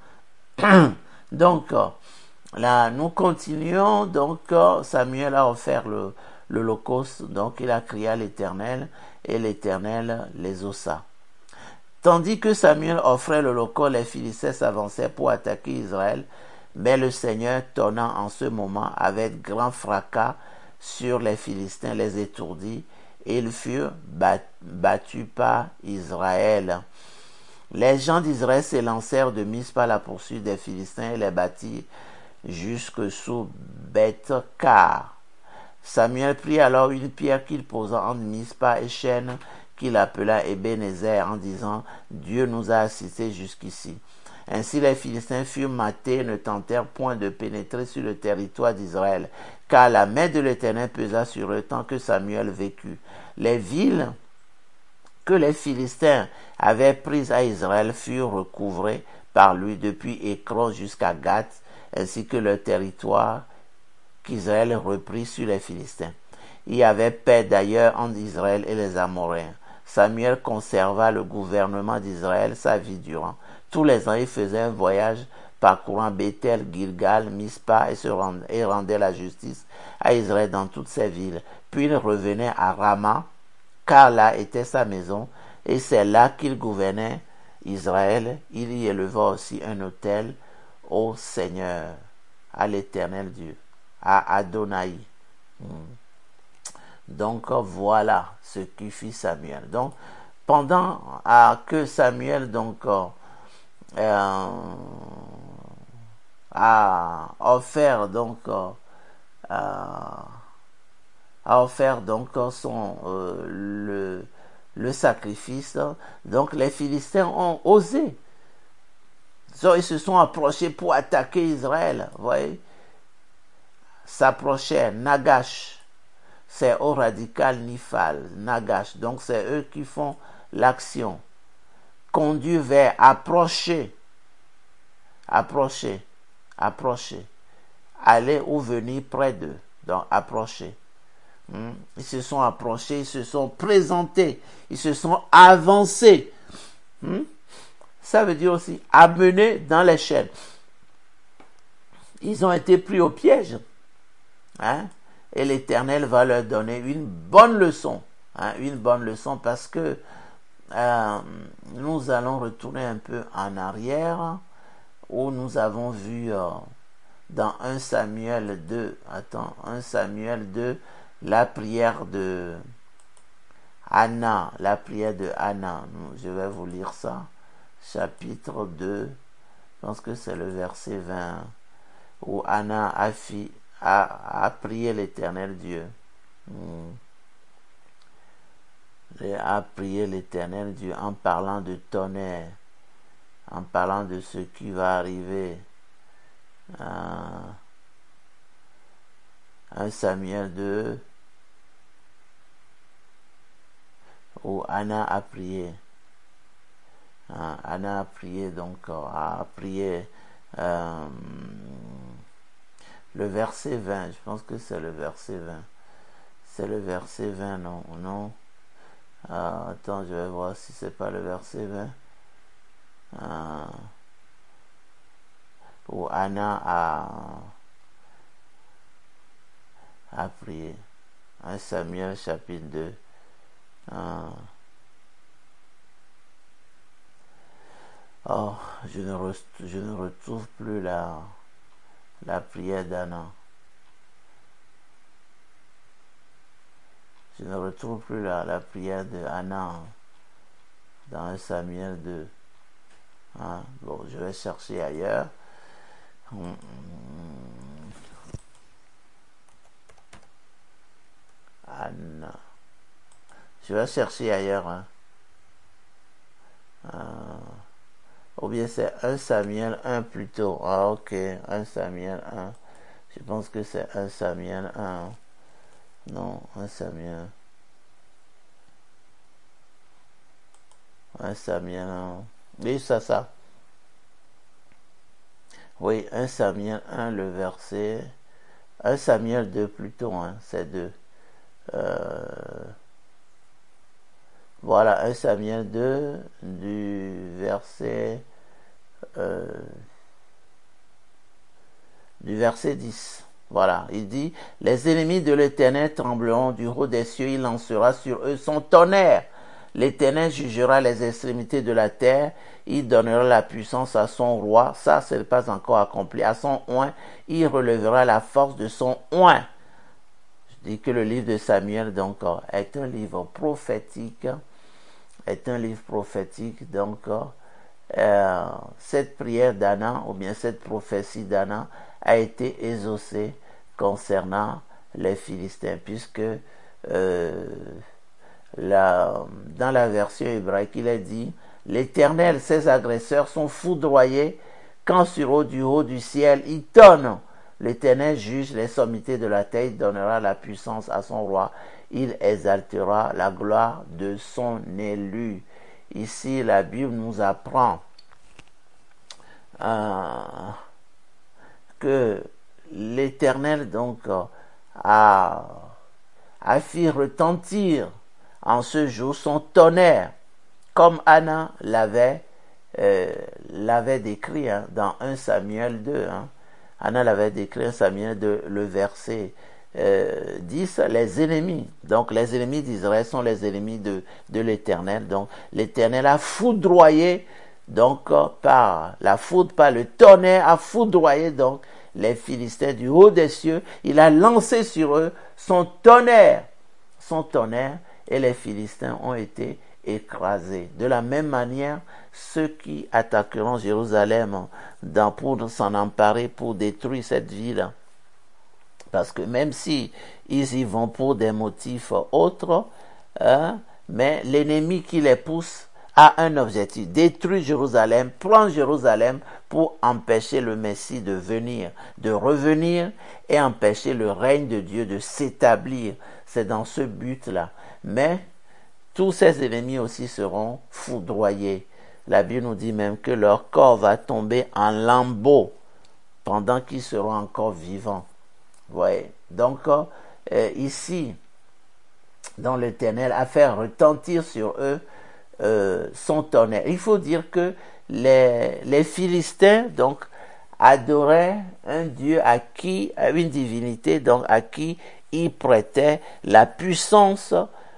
Donc là nous continuons. Donc Samuel a offert le, l'Holocauste. Donc il a crié à l'Éternel, et l'Éternel les ossa. Tandis que Samuel offrait l'Holocauste, les Philistins s'avançaient pour attaquer Israël, mais le Seigneur tonna en ce moment avec grand fracas sur les Philistins, les étourdis, et ils furent battus par Israël. Les gens d'Israël s'élancèrent de Mispa à la poursuite des Philistins et les battirent jusque sous Beth-Car. Samuel prit alors une pierre qu'il posa entre Mispa et Chêne, qu'il appela Ebenezer, en disant « Dieu nous a assistés jusqu'ici ». Ainsi les Philistins furent matés et ne tentèrent point de pénétrer sur le territoire d'Israël, car la main de l'Éternel pesa sur eux tant que Samuel vécut. Les villes que les Philistins avaient prises à Israël furent recouvrées par lui depuis Écron jusqu'à Gath, ainsi que le territoire qu'Israël reprit sur les Philistins. Il y avait paix d'ailleurs entre Israël et les Amoréens. Samuel conserva le gouvernement d'Israël sa vie durant. Tous les ans, il faisait un voyage parcourant Bethel, Gilgal, Mispa et, se rendait, et rendait la justice à Israël dans toutes ses villes. Puis il revenait à Rama, car là était sa maison, et c'est là qu'il gouvernait Israël. Il y éleva aussi un autel au Seigneur, à l'Éternel Dieu, à Adonai. Hmm. Donc voilà ce qui fit Samuel. Donc pendant euh, que Samuel donc euh, a offert donc euh, a offert donc son euh, le le sacrifice, donc les Philistins ont osé. So, ils se sont approchés pour attaquer Israël. Vous voyez, s'approchaient. Nagash, c'est au radical Nifal, Nagash. Donc c'est eux qui font l'action. Conduit vers approcher, approcher, approcher. Aller ou venir près d'eux. Donc approcher. Hmm. Ils se sont approchés, ils se sont présentés, ils se sont avancés. Hmm. Ça veut dire aussi amenés dans les chaînes. Ils ont été pris au piège. Hein? Et l'Éternel va leur donner une bonne leçon. Hein? Une bonne leçon parce que euh, nous allons retourner un peu en arrière où nous avons vu euh, dans un Samuel deux, attends, un Samuel deux, la prière de Anna, la prière de Anna. Je vais vous lire ça. Chapitre deux, je pense que c'est le verset vingt, où Anna a, fi, a, a prié l'Éternel Dieu. Hmm. A prié l'Éternel Dieu en parlant de tonnerre, en parlant de ce qui va arriver. Euh, un Samuel deux, où Anna a prié. Hein, Anna a prié, donc a prié euh, le verset vingt, je pense que c'est le verset vingt. C'est le verset vingt, non, non. Euh, attends, je vais voir si c'est pas le verset vingt. Euh, où Anna a, a prié. un Samuel chapitre deux. Euh, oh, je ne, re, je ne retrouve plus la, la prière d'Anna. Je ne retrouve plus la, la prière de Anna dans un Samuel deux. Hein? Bon, je vais chercher ailleurs. Anna. Je vais chercher ailleurs. Hein. Euh, ou bien c'est un Samuel un plutôt. Ah ok, un Samuel un. Je pense que c'est un Samuel un. Non, un Samuel. Un Samuel un. Oui, ça, ça. Oui, un Samuel un, le verset. un Samuel deux plutôt, hein, c'est deux. Euh, voilà, un Samuel deux, du verset. Euh, du verset dix. Voilà, il dit, les ennemis de l'Éternel trembleront du haut des cieux, il lancera sur eux son tonnerre. L'Éternel jugera les extrémités de la terre, il donnera la puissance à son roi, ça ce n'est pas encore accompli, à son oint, il relèvera la force de son oint. Je dis que le livre de Samuel donc est un livre prophétique, est un livre prophétique, donc euh, cette prière d'Anna, ou bien cette prophétie d'Anna, a été exaucée concernant les Philistins, puisque euh, la, dans la version hébraïque, il est dit, l'Éternel, ses agresseurs sont foudroyés, quand sur haut du haut du ciel, il tonne. L'Éternel juge les sommités de la terre, il donnera la puissance à son roi, il exaltera la gloire de son élu. Ici, la Bible nous apprend euh, que l'Éternel donc a, a fait retentir en ce jour son tonnerre, comme Anna l'avait euh, l'avait décrit hein, dans un Samuel deux. Hein. Anna l'avait décrit en Samuel deux, le verset euh, dix, les ennemis. Donc les ennemis d'Israël sont les ennemis de, de l'Éternel. Donc l'Éternel a foudroyé, donc par la foudre, par le tonnerre, a foudroyé donc les Philistins du haut des cieux. Il a lancé sur eux son tonnerre, son tonnerre, et les Philistins ont été écrasés. De la même manière, ceux qui attaqueront Jérusalem dans, pour s'en emparer, pour détruire cette ville, parce que même si ils y vont pour des motifs autres, hein, mais l'ennemi qui les pousse a un objectif, détruire Jérusalem, prendre Jérusalem pour empêcher le Messie de venir, de revenir et empêcher le règne de Dieu de s'établir. C'est dans ce but-là. Mais tous ces ennemis aussi seront foudroyés. La Bible nous dit même que leur corps va tomber en lambeaux pendant qu'ils seront encore vivants. Vous voyez? Donc, euh, ici, dans l'Éternel, a fait retentir sur eux euh, son tonnerre. Il faut dire que les, les Philistins, donc, adoraient un Dieu à qui, une divinité, donc, à qui ils prêtaient la puissance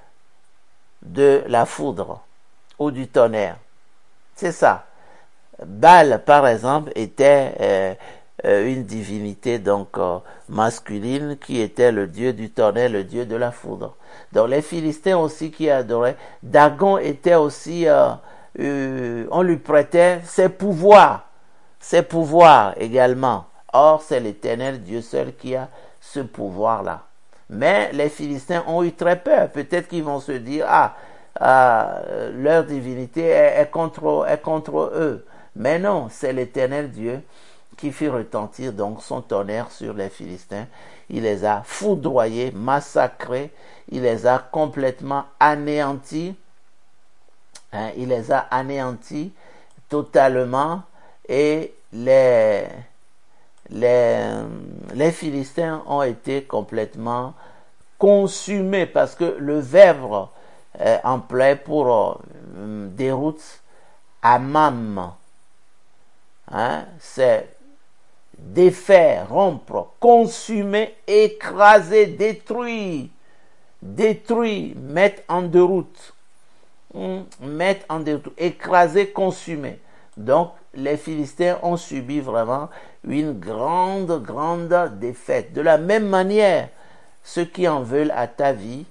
de la foudre ou du tonnerre. C'est ça. Baal, par exemple, était euh, euh, une divinité donc euh, masculine qui était le dieu du tonnerre, le dieu de la foudre. Donc les Philistins aussi qui adoraient. Dagon était aussi, euh, euh, on lui prêtait ses pouvoirs, ses pouvoirs également. Or, c'est l'Éternel Dieu seul qui a ce pouvoir-là. Mais les Philistins ont eu très peur. Peut-être qu'ils vont se dire, ah, ah leur divinité est, est, contre, est contre eux. Mais non, c'est l'Éternel Dieu qui fit retentir donc son tonnerre sur les Philistins. Il les a foudroyés, massacrés, il les a complètement anéantis. Hein, il les a anéantis totalement et les... Les, les Philistins ont été complètement consumés parce que le verbe euh, employé pour euh, déroute amam, hein, c'est défaire, rompre, consumer, écraser, détruire, détruire, mettre en déroute, hum, mettre en déroute, écraser, consumer. Donc, les Philistins ont subi vraiment une grande, grande défaite. De la même manière, ceux qui en veulent à ta vie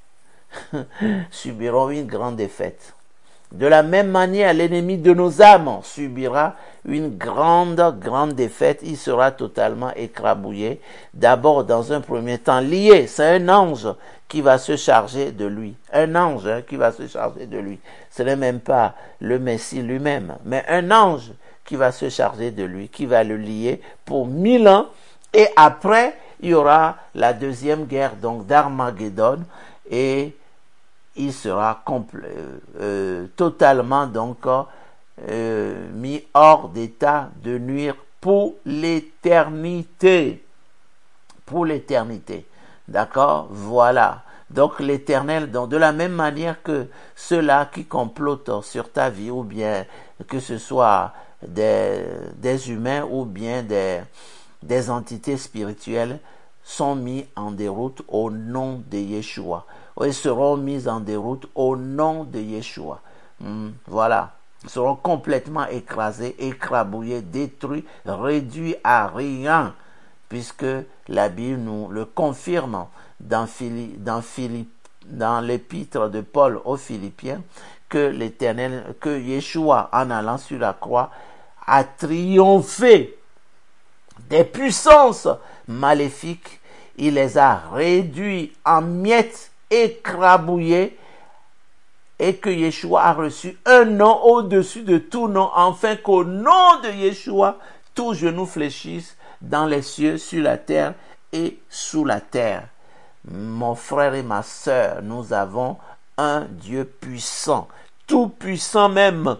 subiront une grande défaite. De la même manière, l'ennemi de nos âmes subira une grande, grande défaite. Il sera totalement écrabouillé. D'abord, dans un premier temps, lié. C'est un ange qui va se charger de lui. Un ange hein, qui va se charger de lui. Ce n'est même pas le Messie lui-même, mais un ange qui va se charger de lui, qui va le lier pour mille ans. Et après, il y aura la deuxième guerre donc d'Armageddon et il sera compl- euh, totalement donc euh, mis hors d'état de nuire pour l'éternité. Pour l'éternité. D'accord? Voilà. Donc l'Éternel, donc de la même manière que ceux-là qui complotent sur ta vie, ou bien que ce soit des, des humains ou bien des, des entités spirituelles sont mis en déroute au nom de Yeshua. Ils seront mis en déroute au nom de Yeshua. Hmm, voilà. Ils seront complètement écrasés, écrabouillés, détruits, réduits à rien, puisque la Bible nous le confirme dans, Phili- dans, Philippe, dans l'épître de Paul aux Philippiens, que l'Éternel, que Yeshua, en allant sur la croix, a triomphé des puissances maléfiques. Il les a réduits en miettes, écrabouillés, et que Yeshua a reçu un nom au-dessus de tout nom, afin qu'au nom de Yeshua, tout genou fléchisse dans les cieux, sur la terre et sous la terre. Mon frère et ma sœur, nous avons un Dieu puissant, tout puissant même,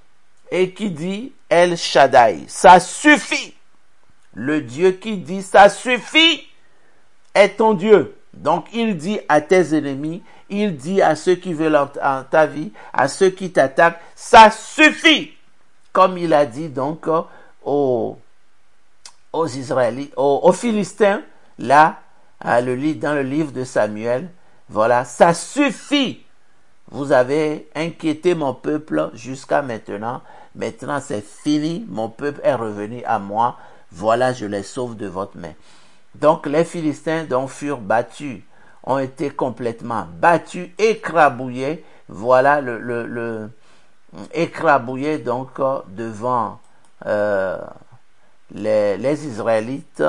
et qui dit El Shaddai, ça suffit. Le Dieu qui dit ça suffit est ton Dieu. Donc il dit à tes ennemis, il dit à ceux qui veulent en, en ta vie, à ceux qui t'attaquent, ça suffit. Comme il a dit donc euh, aux, aux Israélites, aux, aux Philistins, là, à le, dans le livre de Samuel, voilà, ça suffit. Vous avez inquiété mon peuple jusqu'à maintenant. Maintenant c'est fini, mon peuple est revenu à moi. Voilà, je les sauve de votre main. Donc les Philistins dont furent battus, ont été complètement battus, écrabouillés. Voilà le, le, le écrabouillés donc devant euh, les, les Israélites,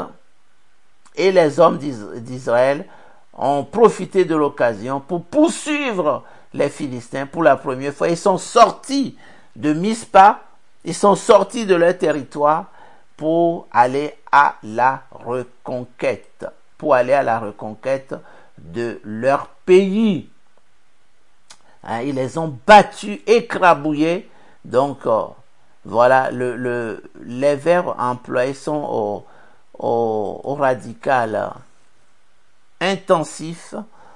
et les hommes d'Israël ont profité de l'occasion pour poursuivre les Philistins pour la première fois. Ils sont sortis de Mispa, ils sont sortis de leur territoire pour aller à la reconquête, pour aller à la reconquête de leur pays. Hein, ils les ont battus, écrabouillés. Donc, euh, voilà, le, le, les verbes employés sont au, au, au radical intensif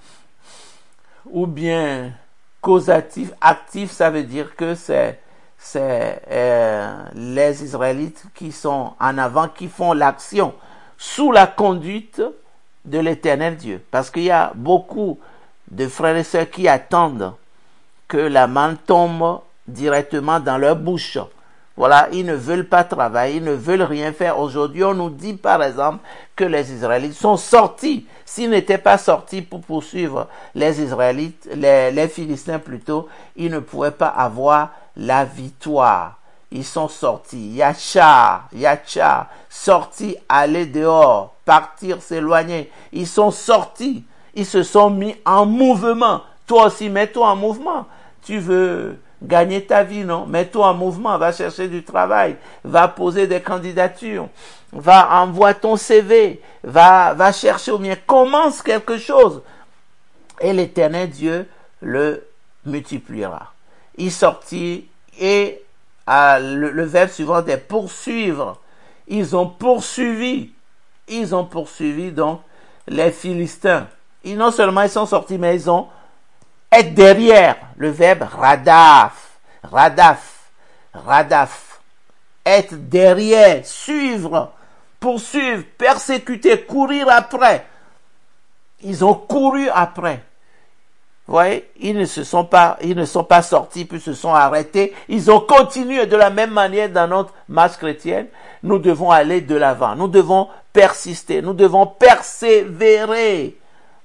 ou bien causatif. Actif, ça veut dire que c'est c'est euh, les Israélites qui sont en avant, qui font l'action sous la conduite de l'Éternel Dieu. Parce qu'il y a beaucoup de frères et sœurs qui attendent que la manne tombe directement dans leur bouche. Voilà, ils ne veulent pas travailler, ils ne veulent rien faire. Aujourd'hui, on nous dit par exemple que les Israélites sont sortis. S'ils n'étaient pas sortis pour poursuivre les Israélites, les, les Philistins plutôt, ils ne pouvaient pas avoir la victoire. Ils sont sortis. Yacha, Yacha, sortis, aller dehors, partir, s'éloigner. Ils sont sortis. Ils se sont mis en mouvement. Toi aussi, mets-toi en mouvement. Tu veux gagner ta vie, non? Mets-toi en mouvement. Va chercher du travail. Va poser des candidatures. Va envoyer ton C V. Va, va chercher au bien. Commence quelque chose. Et l'Éternel Dieu le multipliera. Il sortit et à le, le verbe suivant est poursuivre. Ils ont poursuivi. Ils ont poursuivi donc les Philistins. Et non seulement ils sont sortis, mais ils ont être derrière. Le verbe radaf. Radaf. Radaf. Être derrière. Suivre. Poursuivre. Persécuter. Courir après. Ils ont couru après. Vous voyez, ils ne se sont pas, ils ne sont pas sortis puis se sont arrêtés. Ils ont continué de la même manière dans notre marche chrétienne. Nous devons aller de l'avant. Nous devons persister. Nous devons persévérer.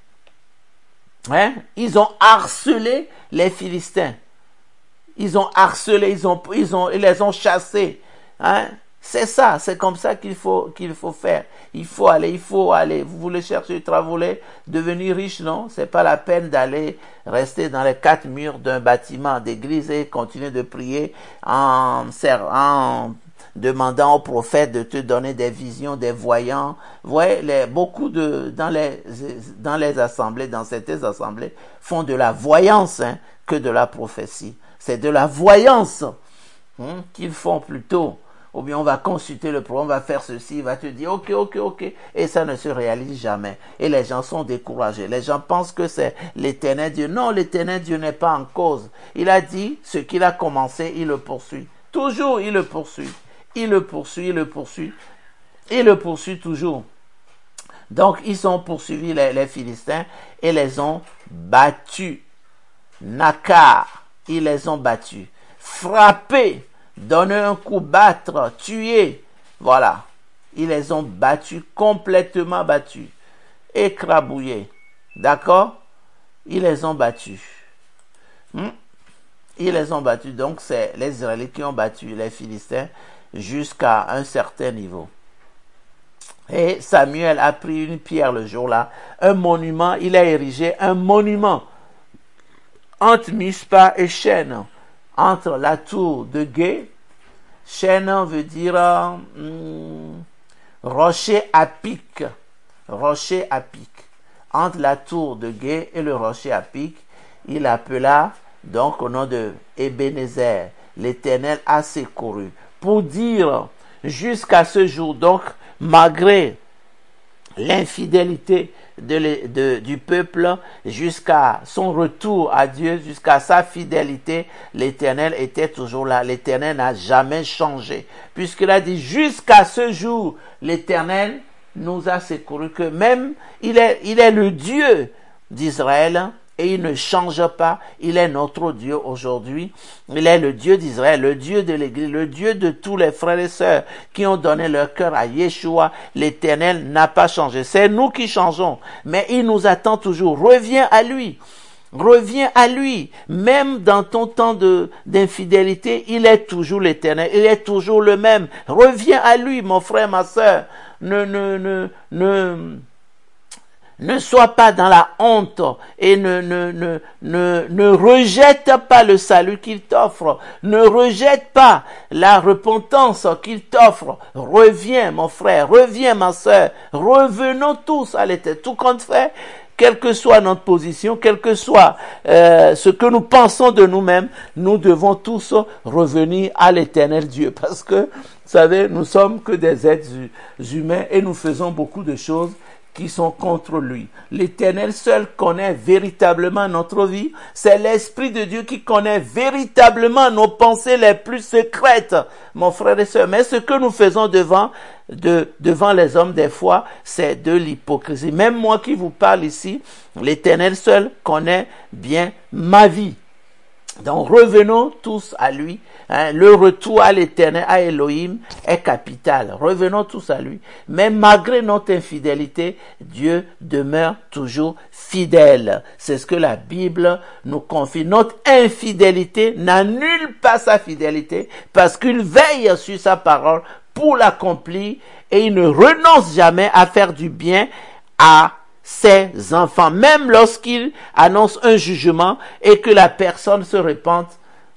Hein? Ils ont harcelé les Philistins. Ils ont harcelé, ils ont, ils ont, ils les ont chassés. Hein? C'est ça, c'est comme ça qu'il faut, qu'il faut faire. Il faut aller, il faut aller. Vous voulez chercher du travail, vous voulez devenir riche, non? C'est pas la peine d'aller rester dans les quatre murs d'un bâtiment d'église et continuer de prier en, en demandant au prophète de te donner des visions, des voyants. Vous voyez, les, beaucoup de, dans les, dans les assemblées, dans certaines assemblées, font de la voyance, hein, que de la prophétie. C'est de la voyance, hein, qu'ils font plutôt. Ou bien on va consulter le prophète, on va faire ceci, il va te dire ok, ok, ok. Et ça ne se réalise jamais. Et les gens sont découragés. Les gens pensent que c'est l'Éternel Dieu. Non, l'Éternel Dieu n'est pas en cause. Il a dit ce qu'il a commencé, il le poursuit. Toujours, il le poursuit. Il le poursuit, il le poursuit. Il le poursuit toujours. Donc, ils ont poursuivi les, les Philistins et les ont battus. Nakar, ils les ont battus. Frappés, donner un coup, battre, tuer. Voilà. Ils les ont battus, complètement battus. Écrabouillés. D'accord? Ils les ont battus. Hmm? Ils les ont battus. Donc, c'est les Israélites qui ont battu les Philistins jusqu'à un certain niveau. Et Samuel a pris une pierre le jour-là, un monument, il a érigé un monument entre Mishpa et Chêne, entre la tour de Gué. Chêne veut dire hum, rocher à pic, rocher à pic. Entre la tour de Gué et le rocher à pic, il appela donc au nom de Ebenezer, l'Éternel a secouru, pour dire jusqu'à ce jour, donc malgré l'infidélité de, de, du peuple, jusqu'à son retour à Dieu, jusqu'à sa fidélité, l'Éternel était toujours là. L'Éternel n'a jamais changé. Puisqu'il a dit, jusqu'à ce jour, l'Éternel nous a secouru, que même il est, il est le Dieu d'Israël, et il ne change pas. Il est notre Dieu aujourd'hui. Il est le Dieu d'Israël, le Dieu de l'Église, le Dieu de tous les frères et sœurs qui ont donné leur cœur à Yeshua. L'Éternel n'a pas changé. C'est nous qui changeons. Mais il nous attend toujours. Reviens à lui. Reviens à lui. Même dans ton temps de, d'infidélité, il est toujours l'Éternel. Il est toujours le même. Reviens à lui, mon frère, ma sœur. Ne, ne, ne, ne, Ne sois pas dans la honte et ne, ne, ne, ne, ne rejette pas le salut qu'il t'offre. Ne rejette pas la repentance qu'il t'offre. Reviens, mon frère, reviens, ma sœur. Revenons tous à l'Éternel. Tout compte fait, quelle que soit notre position, quel que soit euh, ce que nous pensons de nous-mêmes, nous devons tous revenir à l'Éternel Dieu. Parce que, vous savez, nous sommes que des êtres humains et nous faisons beaucoup de choses qui sont contre lui. L'Éternel seul connaît véritablement notre vie. C'est l'Esprit de Dieu qui connaît véritablement nos pensées les plus secrètes, mon frère et sœur. Mais ce que nous faisons devant, de, devant les hommes des fois, c'est de l'hypocrisie. Même moi qui vous parle ici, l'Éternel seul connaît bien ma vie. Donc revenons tous à lui. Hein, le retour à l'Éternel, à Elohim, est capital. Revenons tous à lui. Mais malgré notre infidélité, Dieu demeure toujours fidèle. C'est ce que la Bible nous confie. Notre infidélité n'annule pas sa fidélité parce qu'il veille sur sa parole pour l'accomplir et il ne renonce jamais à faire du bien à ses enfants. Même lorsqu'il annonce un jugement et que la personne se repente,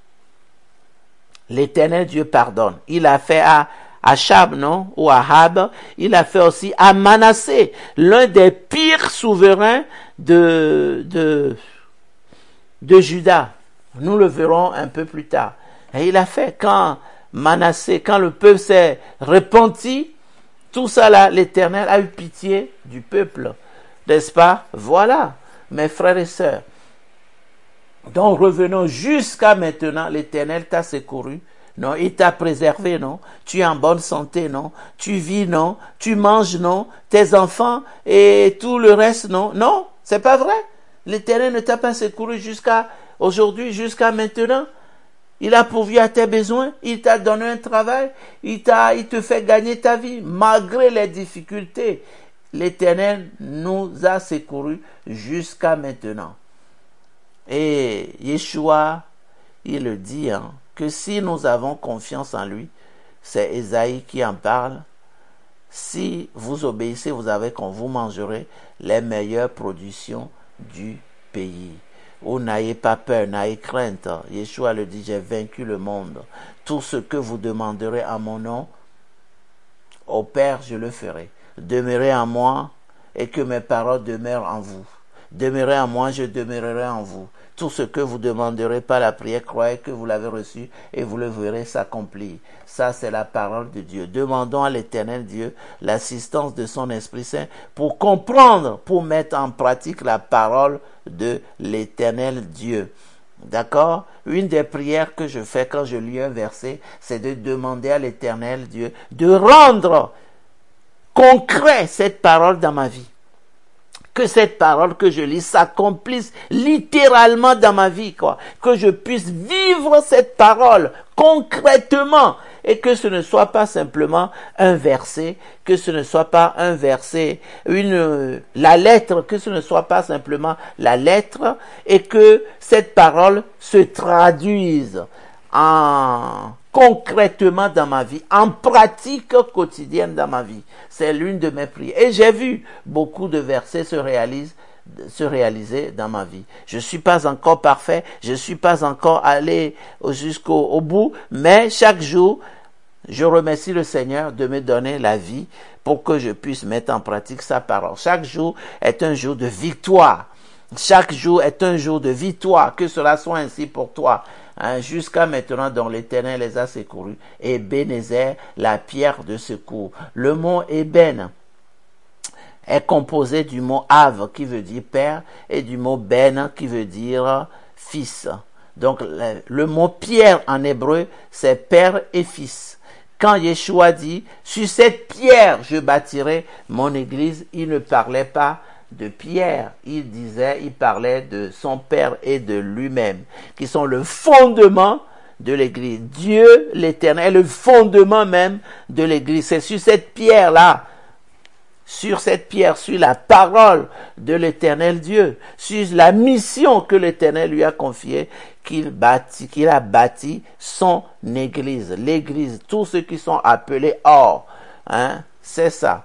l'Éternel Dieu pardonne. Il a fait à Achab, non? Ou à Ahab. Il a fait aussi à Manassé, l'un des pires souverains de, de, de Juda. Nous le verrons un peu plus tard. Et il a fait quand Manassé, quand le peuple s'est repenti, tout ça là, l'Éternel a eu pitié du peuple. N'est-ce pas? Voilà, mes frères et sœurs. Donc revenons jusqu'à maintenant, l'Éternel t'a secouru, non, il t'a préservé, non, tu es en bonne santé, non, tu vis, non, tu manges, non, tes enfants et tout le reste, non, non, c'est pas vrai. L'Éternel ne t'a pas secouru jusqu'à aujourd'hui, jusqu'à maintenant. Il a pourvu à tes besoins, il t'a donné un travail, il t'a, il te fait gagner ta vie, malgré les difficultés. L'Éternel nous a secourus jusqu'à maintenant. Et Yeshua, il le dit, hein, que si nous avons confiance en lui, c'est Ésaïe qui en parle, si vous obéissez, vous avez qu'on vous mangerez les meilleures productions du pays. Oh, n'ayez pas peur, n'ayez crainte. Yeshua le dit, j'ai vaincu le monde. Tout ce que vous demanderez à mon nom, au Père, je le ferai. Demeurez en moi et que mes paroles demeurent en vous. Demeurez en moi, je demeurerai en vous. Tout ce que vous demanderez par la prière, croyez que vous l'avez reçu et vous le verrez s'accomplir. Ça, c'est la parole de Dieu. Demandons à l'Éternel Dieu l'assistance de son Esprit Saint pour comprendre, pour mettre en pratique la parole de l'Éternel Dieu. D'accord? Une des prières que je fais quand je lis un verset, c'est de demander à l'Éternel Dieu de rendre concret cette parole dans ma vie. Que cette parole que je lis s'accomplisse littéralement dans ma vie, quoi. Que je puisse vivre cette parole concrètement et que ce ne soit pas simplement un verset, que ce ne soit pas un verset, une, la lettre, que ce ne soit pas simplement la lettre et que cette parole se traduise en concrètement dans ma vie, en pratique quotidienne dans ma vie. C'est l'une de mes prières. Et j'ai vu beaucoup de versets se réaliser, se réaliser dans ma vie. Je suis pas encore parfait, je suis pas encore allé jusqu'au au bout, mais chaque jour, je remercie le Seigneur de me donner la vie pour que je puisse mettre en pratique sa parole. Chaque jour est un jour de victoire. Chaque jour est un jour de victoire, que cela soit ainsi pour toi. Hein, jusqu'à maintenant, dont l'Éternel les a secourus, et Bénézer, la pierre de secours. Le mot Eben est composé du mot Av, qui veut dire père, et du mot Ben, qui veut dire fils. Donc, le, le mot pierre en hébreu, c'est père et fils. Quand Yeshua dit, sur cette pierre, je bâtirai mon église, il ne parlait pas de Pierre, il disait, il parlait de son Père et de lui-même, qui sont le fondement de l'Église. Dieu, l'Éternel, est le fondement même de l'Église. C'est sur cette pierre-là, sur cette pierre, sur la parole de l'Éternel Dieu, sur la mission que l'Éternel lui a confiée, qu'il bâtit, qu'il a bâti son Église. L'Église, tous ceux qui sont appelés hors, hein, c'est ça.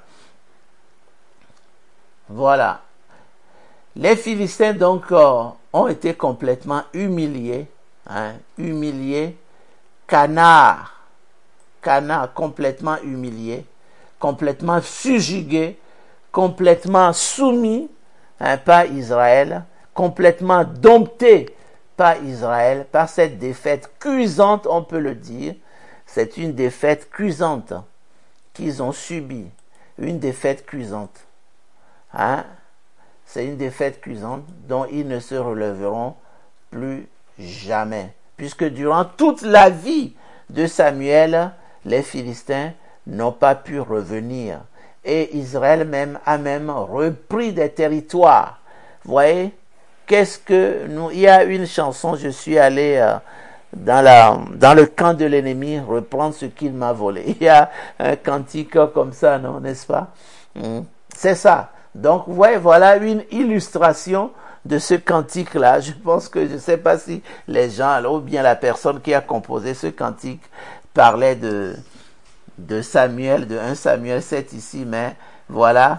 Voilà. Les Philistins, donc, euh, ont été complètement humiliés. Hein, humiliés. Canards. Canards complètement humiliés. Complètement subjugués. Complètement soumis, hein, par Israël. Complètement domptés par Israël. Par cette défaite cuisante, on peut le dire. C'est une défaite cuisante qu'ils ont subie. Une défaite cuisante. Hein? C'est une défaite cuisante dont ils ne se relèveront plus jamais. Puisque durant toute la vie de Samuel, les Philistins n'ont pas pu revenir. Et Israël même a même repris des territoires. Vous voyez, qu'est-ce que nous... Il y a une chanson, je suis allé euh, dans, la, dans le camp de l'ennemi reprendre ce qu'il m'a volé. Il y a un cantique comme ça, non, n'est-ce pas? Mmh. C'est ça. Donc, vous voyez, voilà une illustration de ce cantique-là. Je pense que, je ne sais pas si les gens, ou bien la personne qui a composé ce cantique parlait de, de Samuel, de un Samuel sept ici, mais voilà.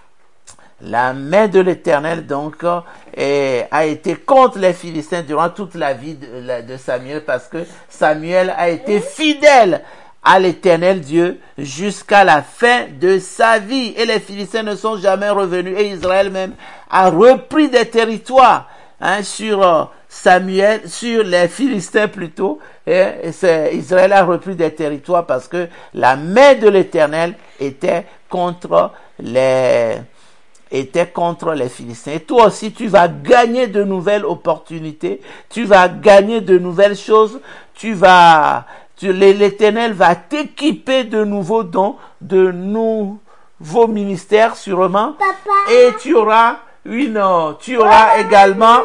La main de l'Éternel, donc, est, a été contre les Philistins durant toute la vie de, de Samuel, parce que Samuel a été fidèle à l'Éternel Dieu jusqu'à la fin de sa vie. Et les Philistins ne sont jamais revenus. Et Israël même a repris des territoires hein, sur euh, Samuel, sur les Philistins plutôt. Et, et c'est, Israël a repris des territoires parce que la main de l'Éternel était contre les était contre les Philistins. Et toi aussi, tu vas gagner de nouvelles opportunités. Tu vas gagner de nouvelles choses. Tu vas... L'Éternel va t'équiper de nouveaux dons, de nouveaux ministères sûrement. Papa. Et tu auras une, tu auras également,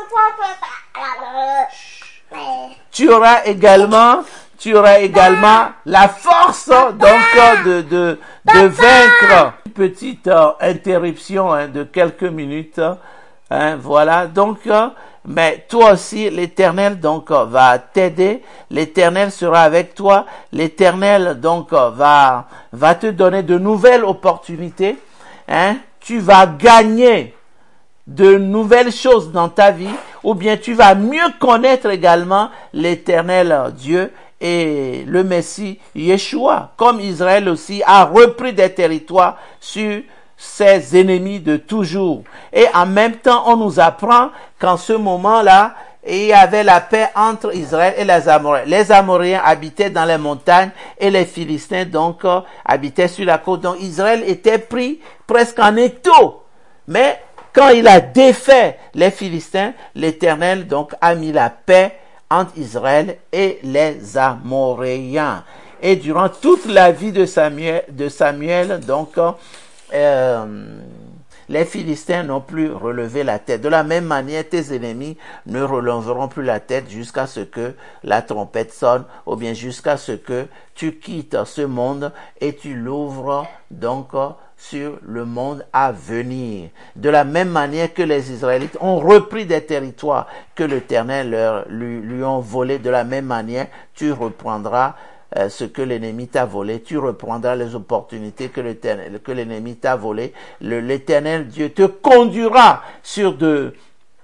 tu auras également, tu auras également la force donc de de de vaincre. Une petite euh, interruption hein, de quelques minutes. Hein, voilà donc. Euh, Mais toi aussi, l'Éternel donc va t'aider, l'Éternel sera avec toi, l'Éternel donc va va te donner de nouvelles opportunités, hein? Tu vas gagner de nouvelles choses dans ta vie, ou bien tu vas mieux connaître également l'Éternel Dieu et le Messie Yeshua, comme Israël aussi a repris des territoires sur ses ennemis de toujours. Et en même temps, on nous apprend qu'en ce moment-là, il y avait la paix entre Israël et les Amoréens. Les Amoréens habitaient dans les montagnes et les Philistins donc euh, habitaient sur la côte. Donc Israël était pris presque en étau. Mais quand il a défait les Philistins, l'Éternel donc a mis la paix entre Israël et les Amoréens. Et durant toute la vie de Samuel, de Samuel donc, euh, les Philistins n'ont plus relevé la tête. De la même manière, tes ennemis ne relèveront plus la tête jusqu'à ce que la trompette sonne, ou bien jusqu'à ce que tu quittes ce monde et tu l'ouvres donc sur le monde à venir. De la même manière que les Israélites ont repris des territoires que l'Éternel leur, lui, lui ont volés, de la même manière, tu reprendras euh, ce que l'ennemi t'a volé, tu reprendras les opportunités que l'Éternel, que l'ennemi t'a volé. Le, l'Éternel Dieu te conduira sur de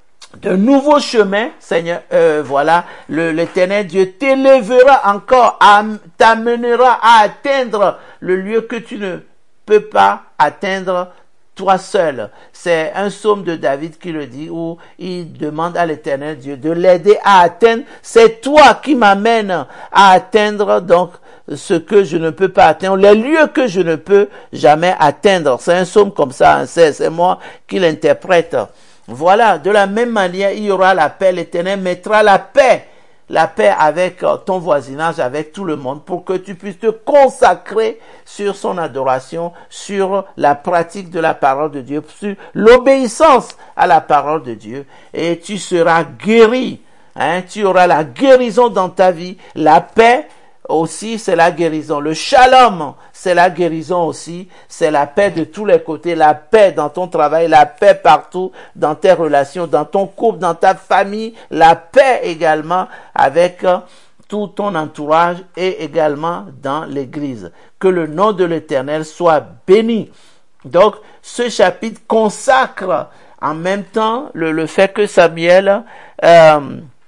de nouveaux chemins, Seigneur, euh, voilà, le, l'Éternel Dieu t'élèvera encore, à, t'amènera à atteindre le lieu que tu ne peux pas atteindre toi seul. C'est un psaume de David qui le dit, où il demande à l'Éternel Dieu de l'aider à atteindre. C'est toi qui m'amènes à atteindre donc ce que je ne peux pas atteindre, les lieux que je ne peux jamais atteindre. C'est un psaume comme ça, hein, c'est, c'est moi qui l'interprète. Voilà, de la même manière, il y aura la paix, l'Éternel mettra la paix, la paix avec ton voisinage, avec tout le monde, pour que tu puisses te consacrer sur son adoration, sur la pratique de la parole de Dieu, sur l'obéissance à la parole de Dieu, et tu seras guéri, hein, tu auras la guérison dans ta vie, la paix aussi, c'est la guérison. Le shalom, c'est la guérison aussi. C'est la paix de tous les côtés. La paix dans ton travail, la paix partout, dans tes relations, dans ton couple, dans ta famille. La paix également avec tout ton entourage et également dans l'église. Que le nom de l'Éternel soit béni. Donc, ce chapitre consacre en même temps le, le fait que Samuel euh,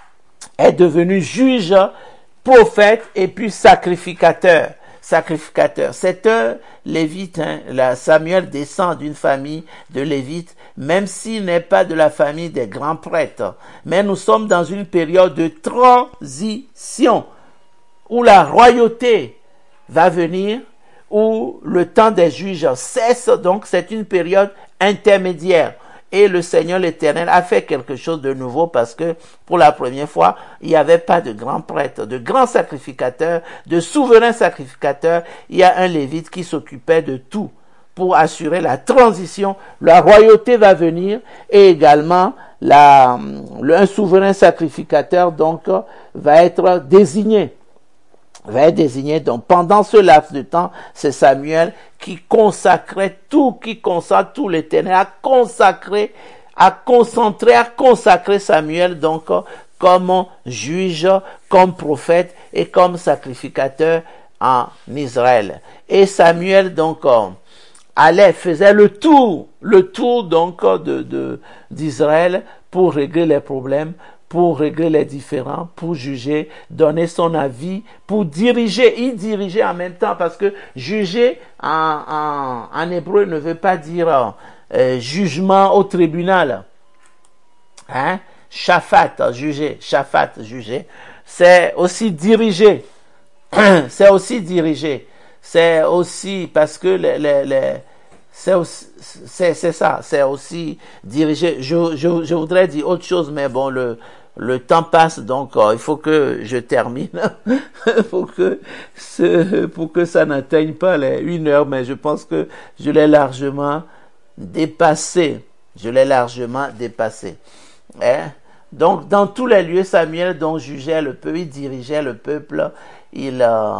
est devenu juge, prophète et puis sacrificateur. Sacrificateur. C'est un Lévite. Hein. La Samuel descend d'une famille de Lévites, même s'il n'est pas de la famille des grands prêtres. Mais nous sommes dans une période de transition où la royauté va venir, où le temps des juges cesse. Donc c'est une période intermédiaire. Et le Seigneur l'Éternel a fait quelque chose de nouveau parce que pour la première fois, il n'y avait pas de grands prêtres, de grands sacrificateurs, de souverains sacrificateurs. Il y a un Lévite qui s'occupait de tout pour assurer la transition. La royauté va venir et également la, un souverain sacrificateur donc va être désigné. va être désigné. Donc, pendant ce laps de temps, c'est Samuel qui consacrait tout, qui consacre tout l'Éternel, a consacré, a concentré, a consacré Samuel, donc, comme juge, comme prophète et comme sacrificateur en Israël. Et Samuel, donc, allait, faisait le tour, le tour, donc, de, de, d'Israël pour régler les problèmes, pour régler les différends, pour juger, donner son avis, pour diriger. Il dirigeait en même temps parce que juger en, en, en hébreu ne veut pas dire euh, jugement au tribunal. Hein? Shaphat, juger. Shaphat, juger. C'est aussi diriger. C'est aussi diriger. C'est aussi parce que les... les, les C'est, aussi, c'est, c'est ça, c'est aussi diriger. Je, je, je voudrais dire autre chose, mais bon, le, le temps passe, donc euh, il faut que je termine. pour que ce, pour que ça n'atteigne pas les une heure, mais je pense que je l'ai largement dépassé. Je l'ai largement dépassé. Hein? Donc, dans tous les lieux, Samuel donc jugeait le peuple, il dirigeait le peuple, il... Euh,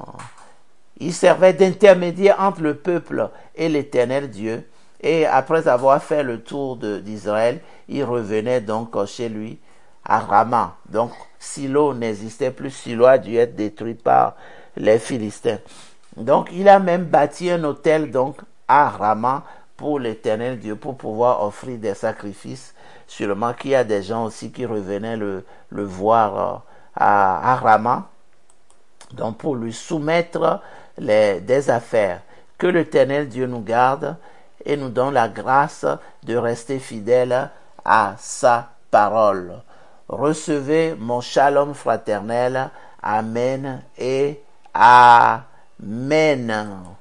Il servait d'intermédiaire entre le peuple et l'Éternel Dieu. Et après avoir fait le tour de, d'Israël, il revenait donc chez lui à Rama. Donc, Silo n'existait plus. Silo a dû être détruit par les Philistins. Donc, il a même bâti un autel donc à Rama pour l'Éternel Dieu, pour pouvoir offrir des sacrifices. Sûrement qu'il y a des gens aussi qui revenaient le, le voir à, à Rama. Donc, pour lui soumettre les, des affaires. Que l'Éternel Dieu nous garde et nous donne la grâce de rester fidèles à sa parole. Recevez mon shalom fraternel. Amen et Amen.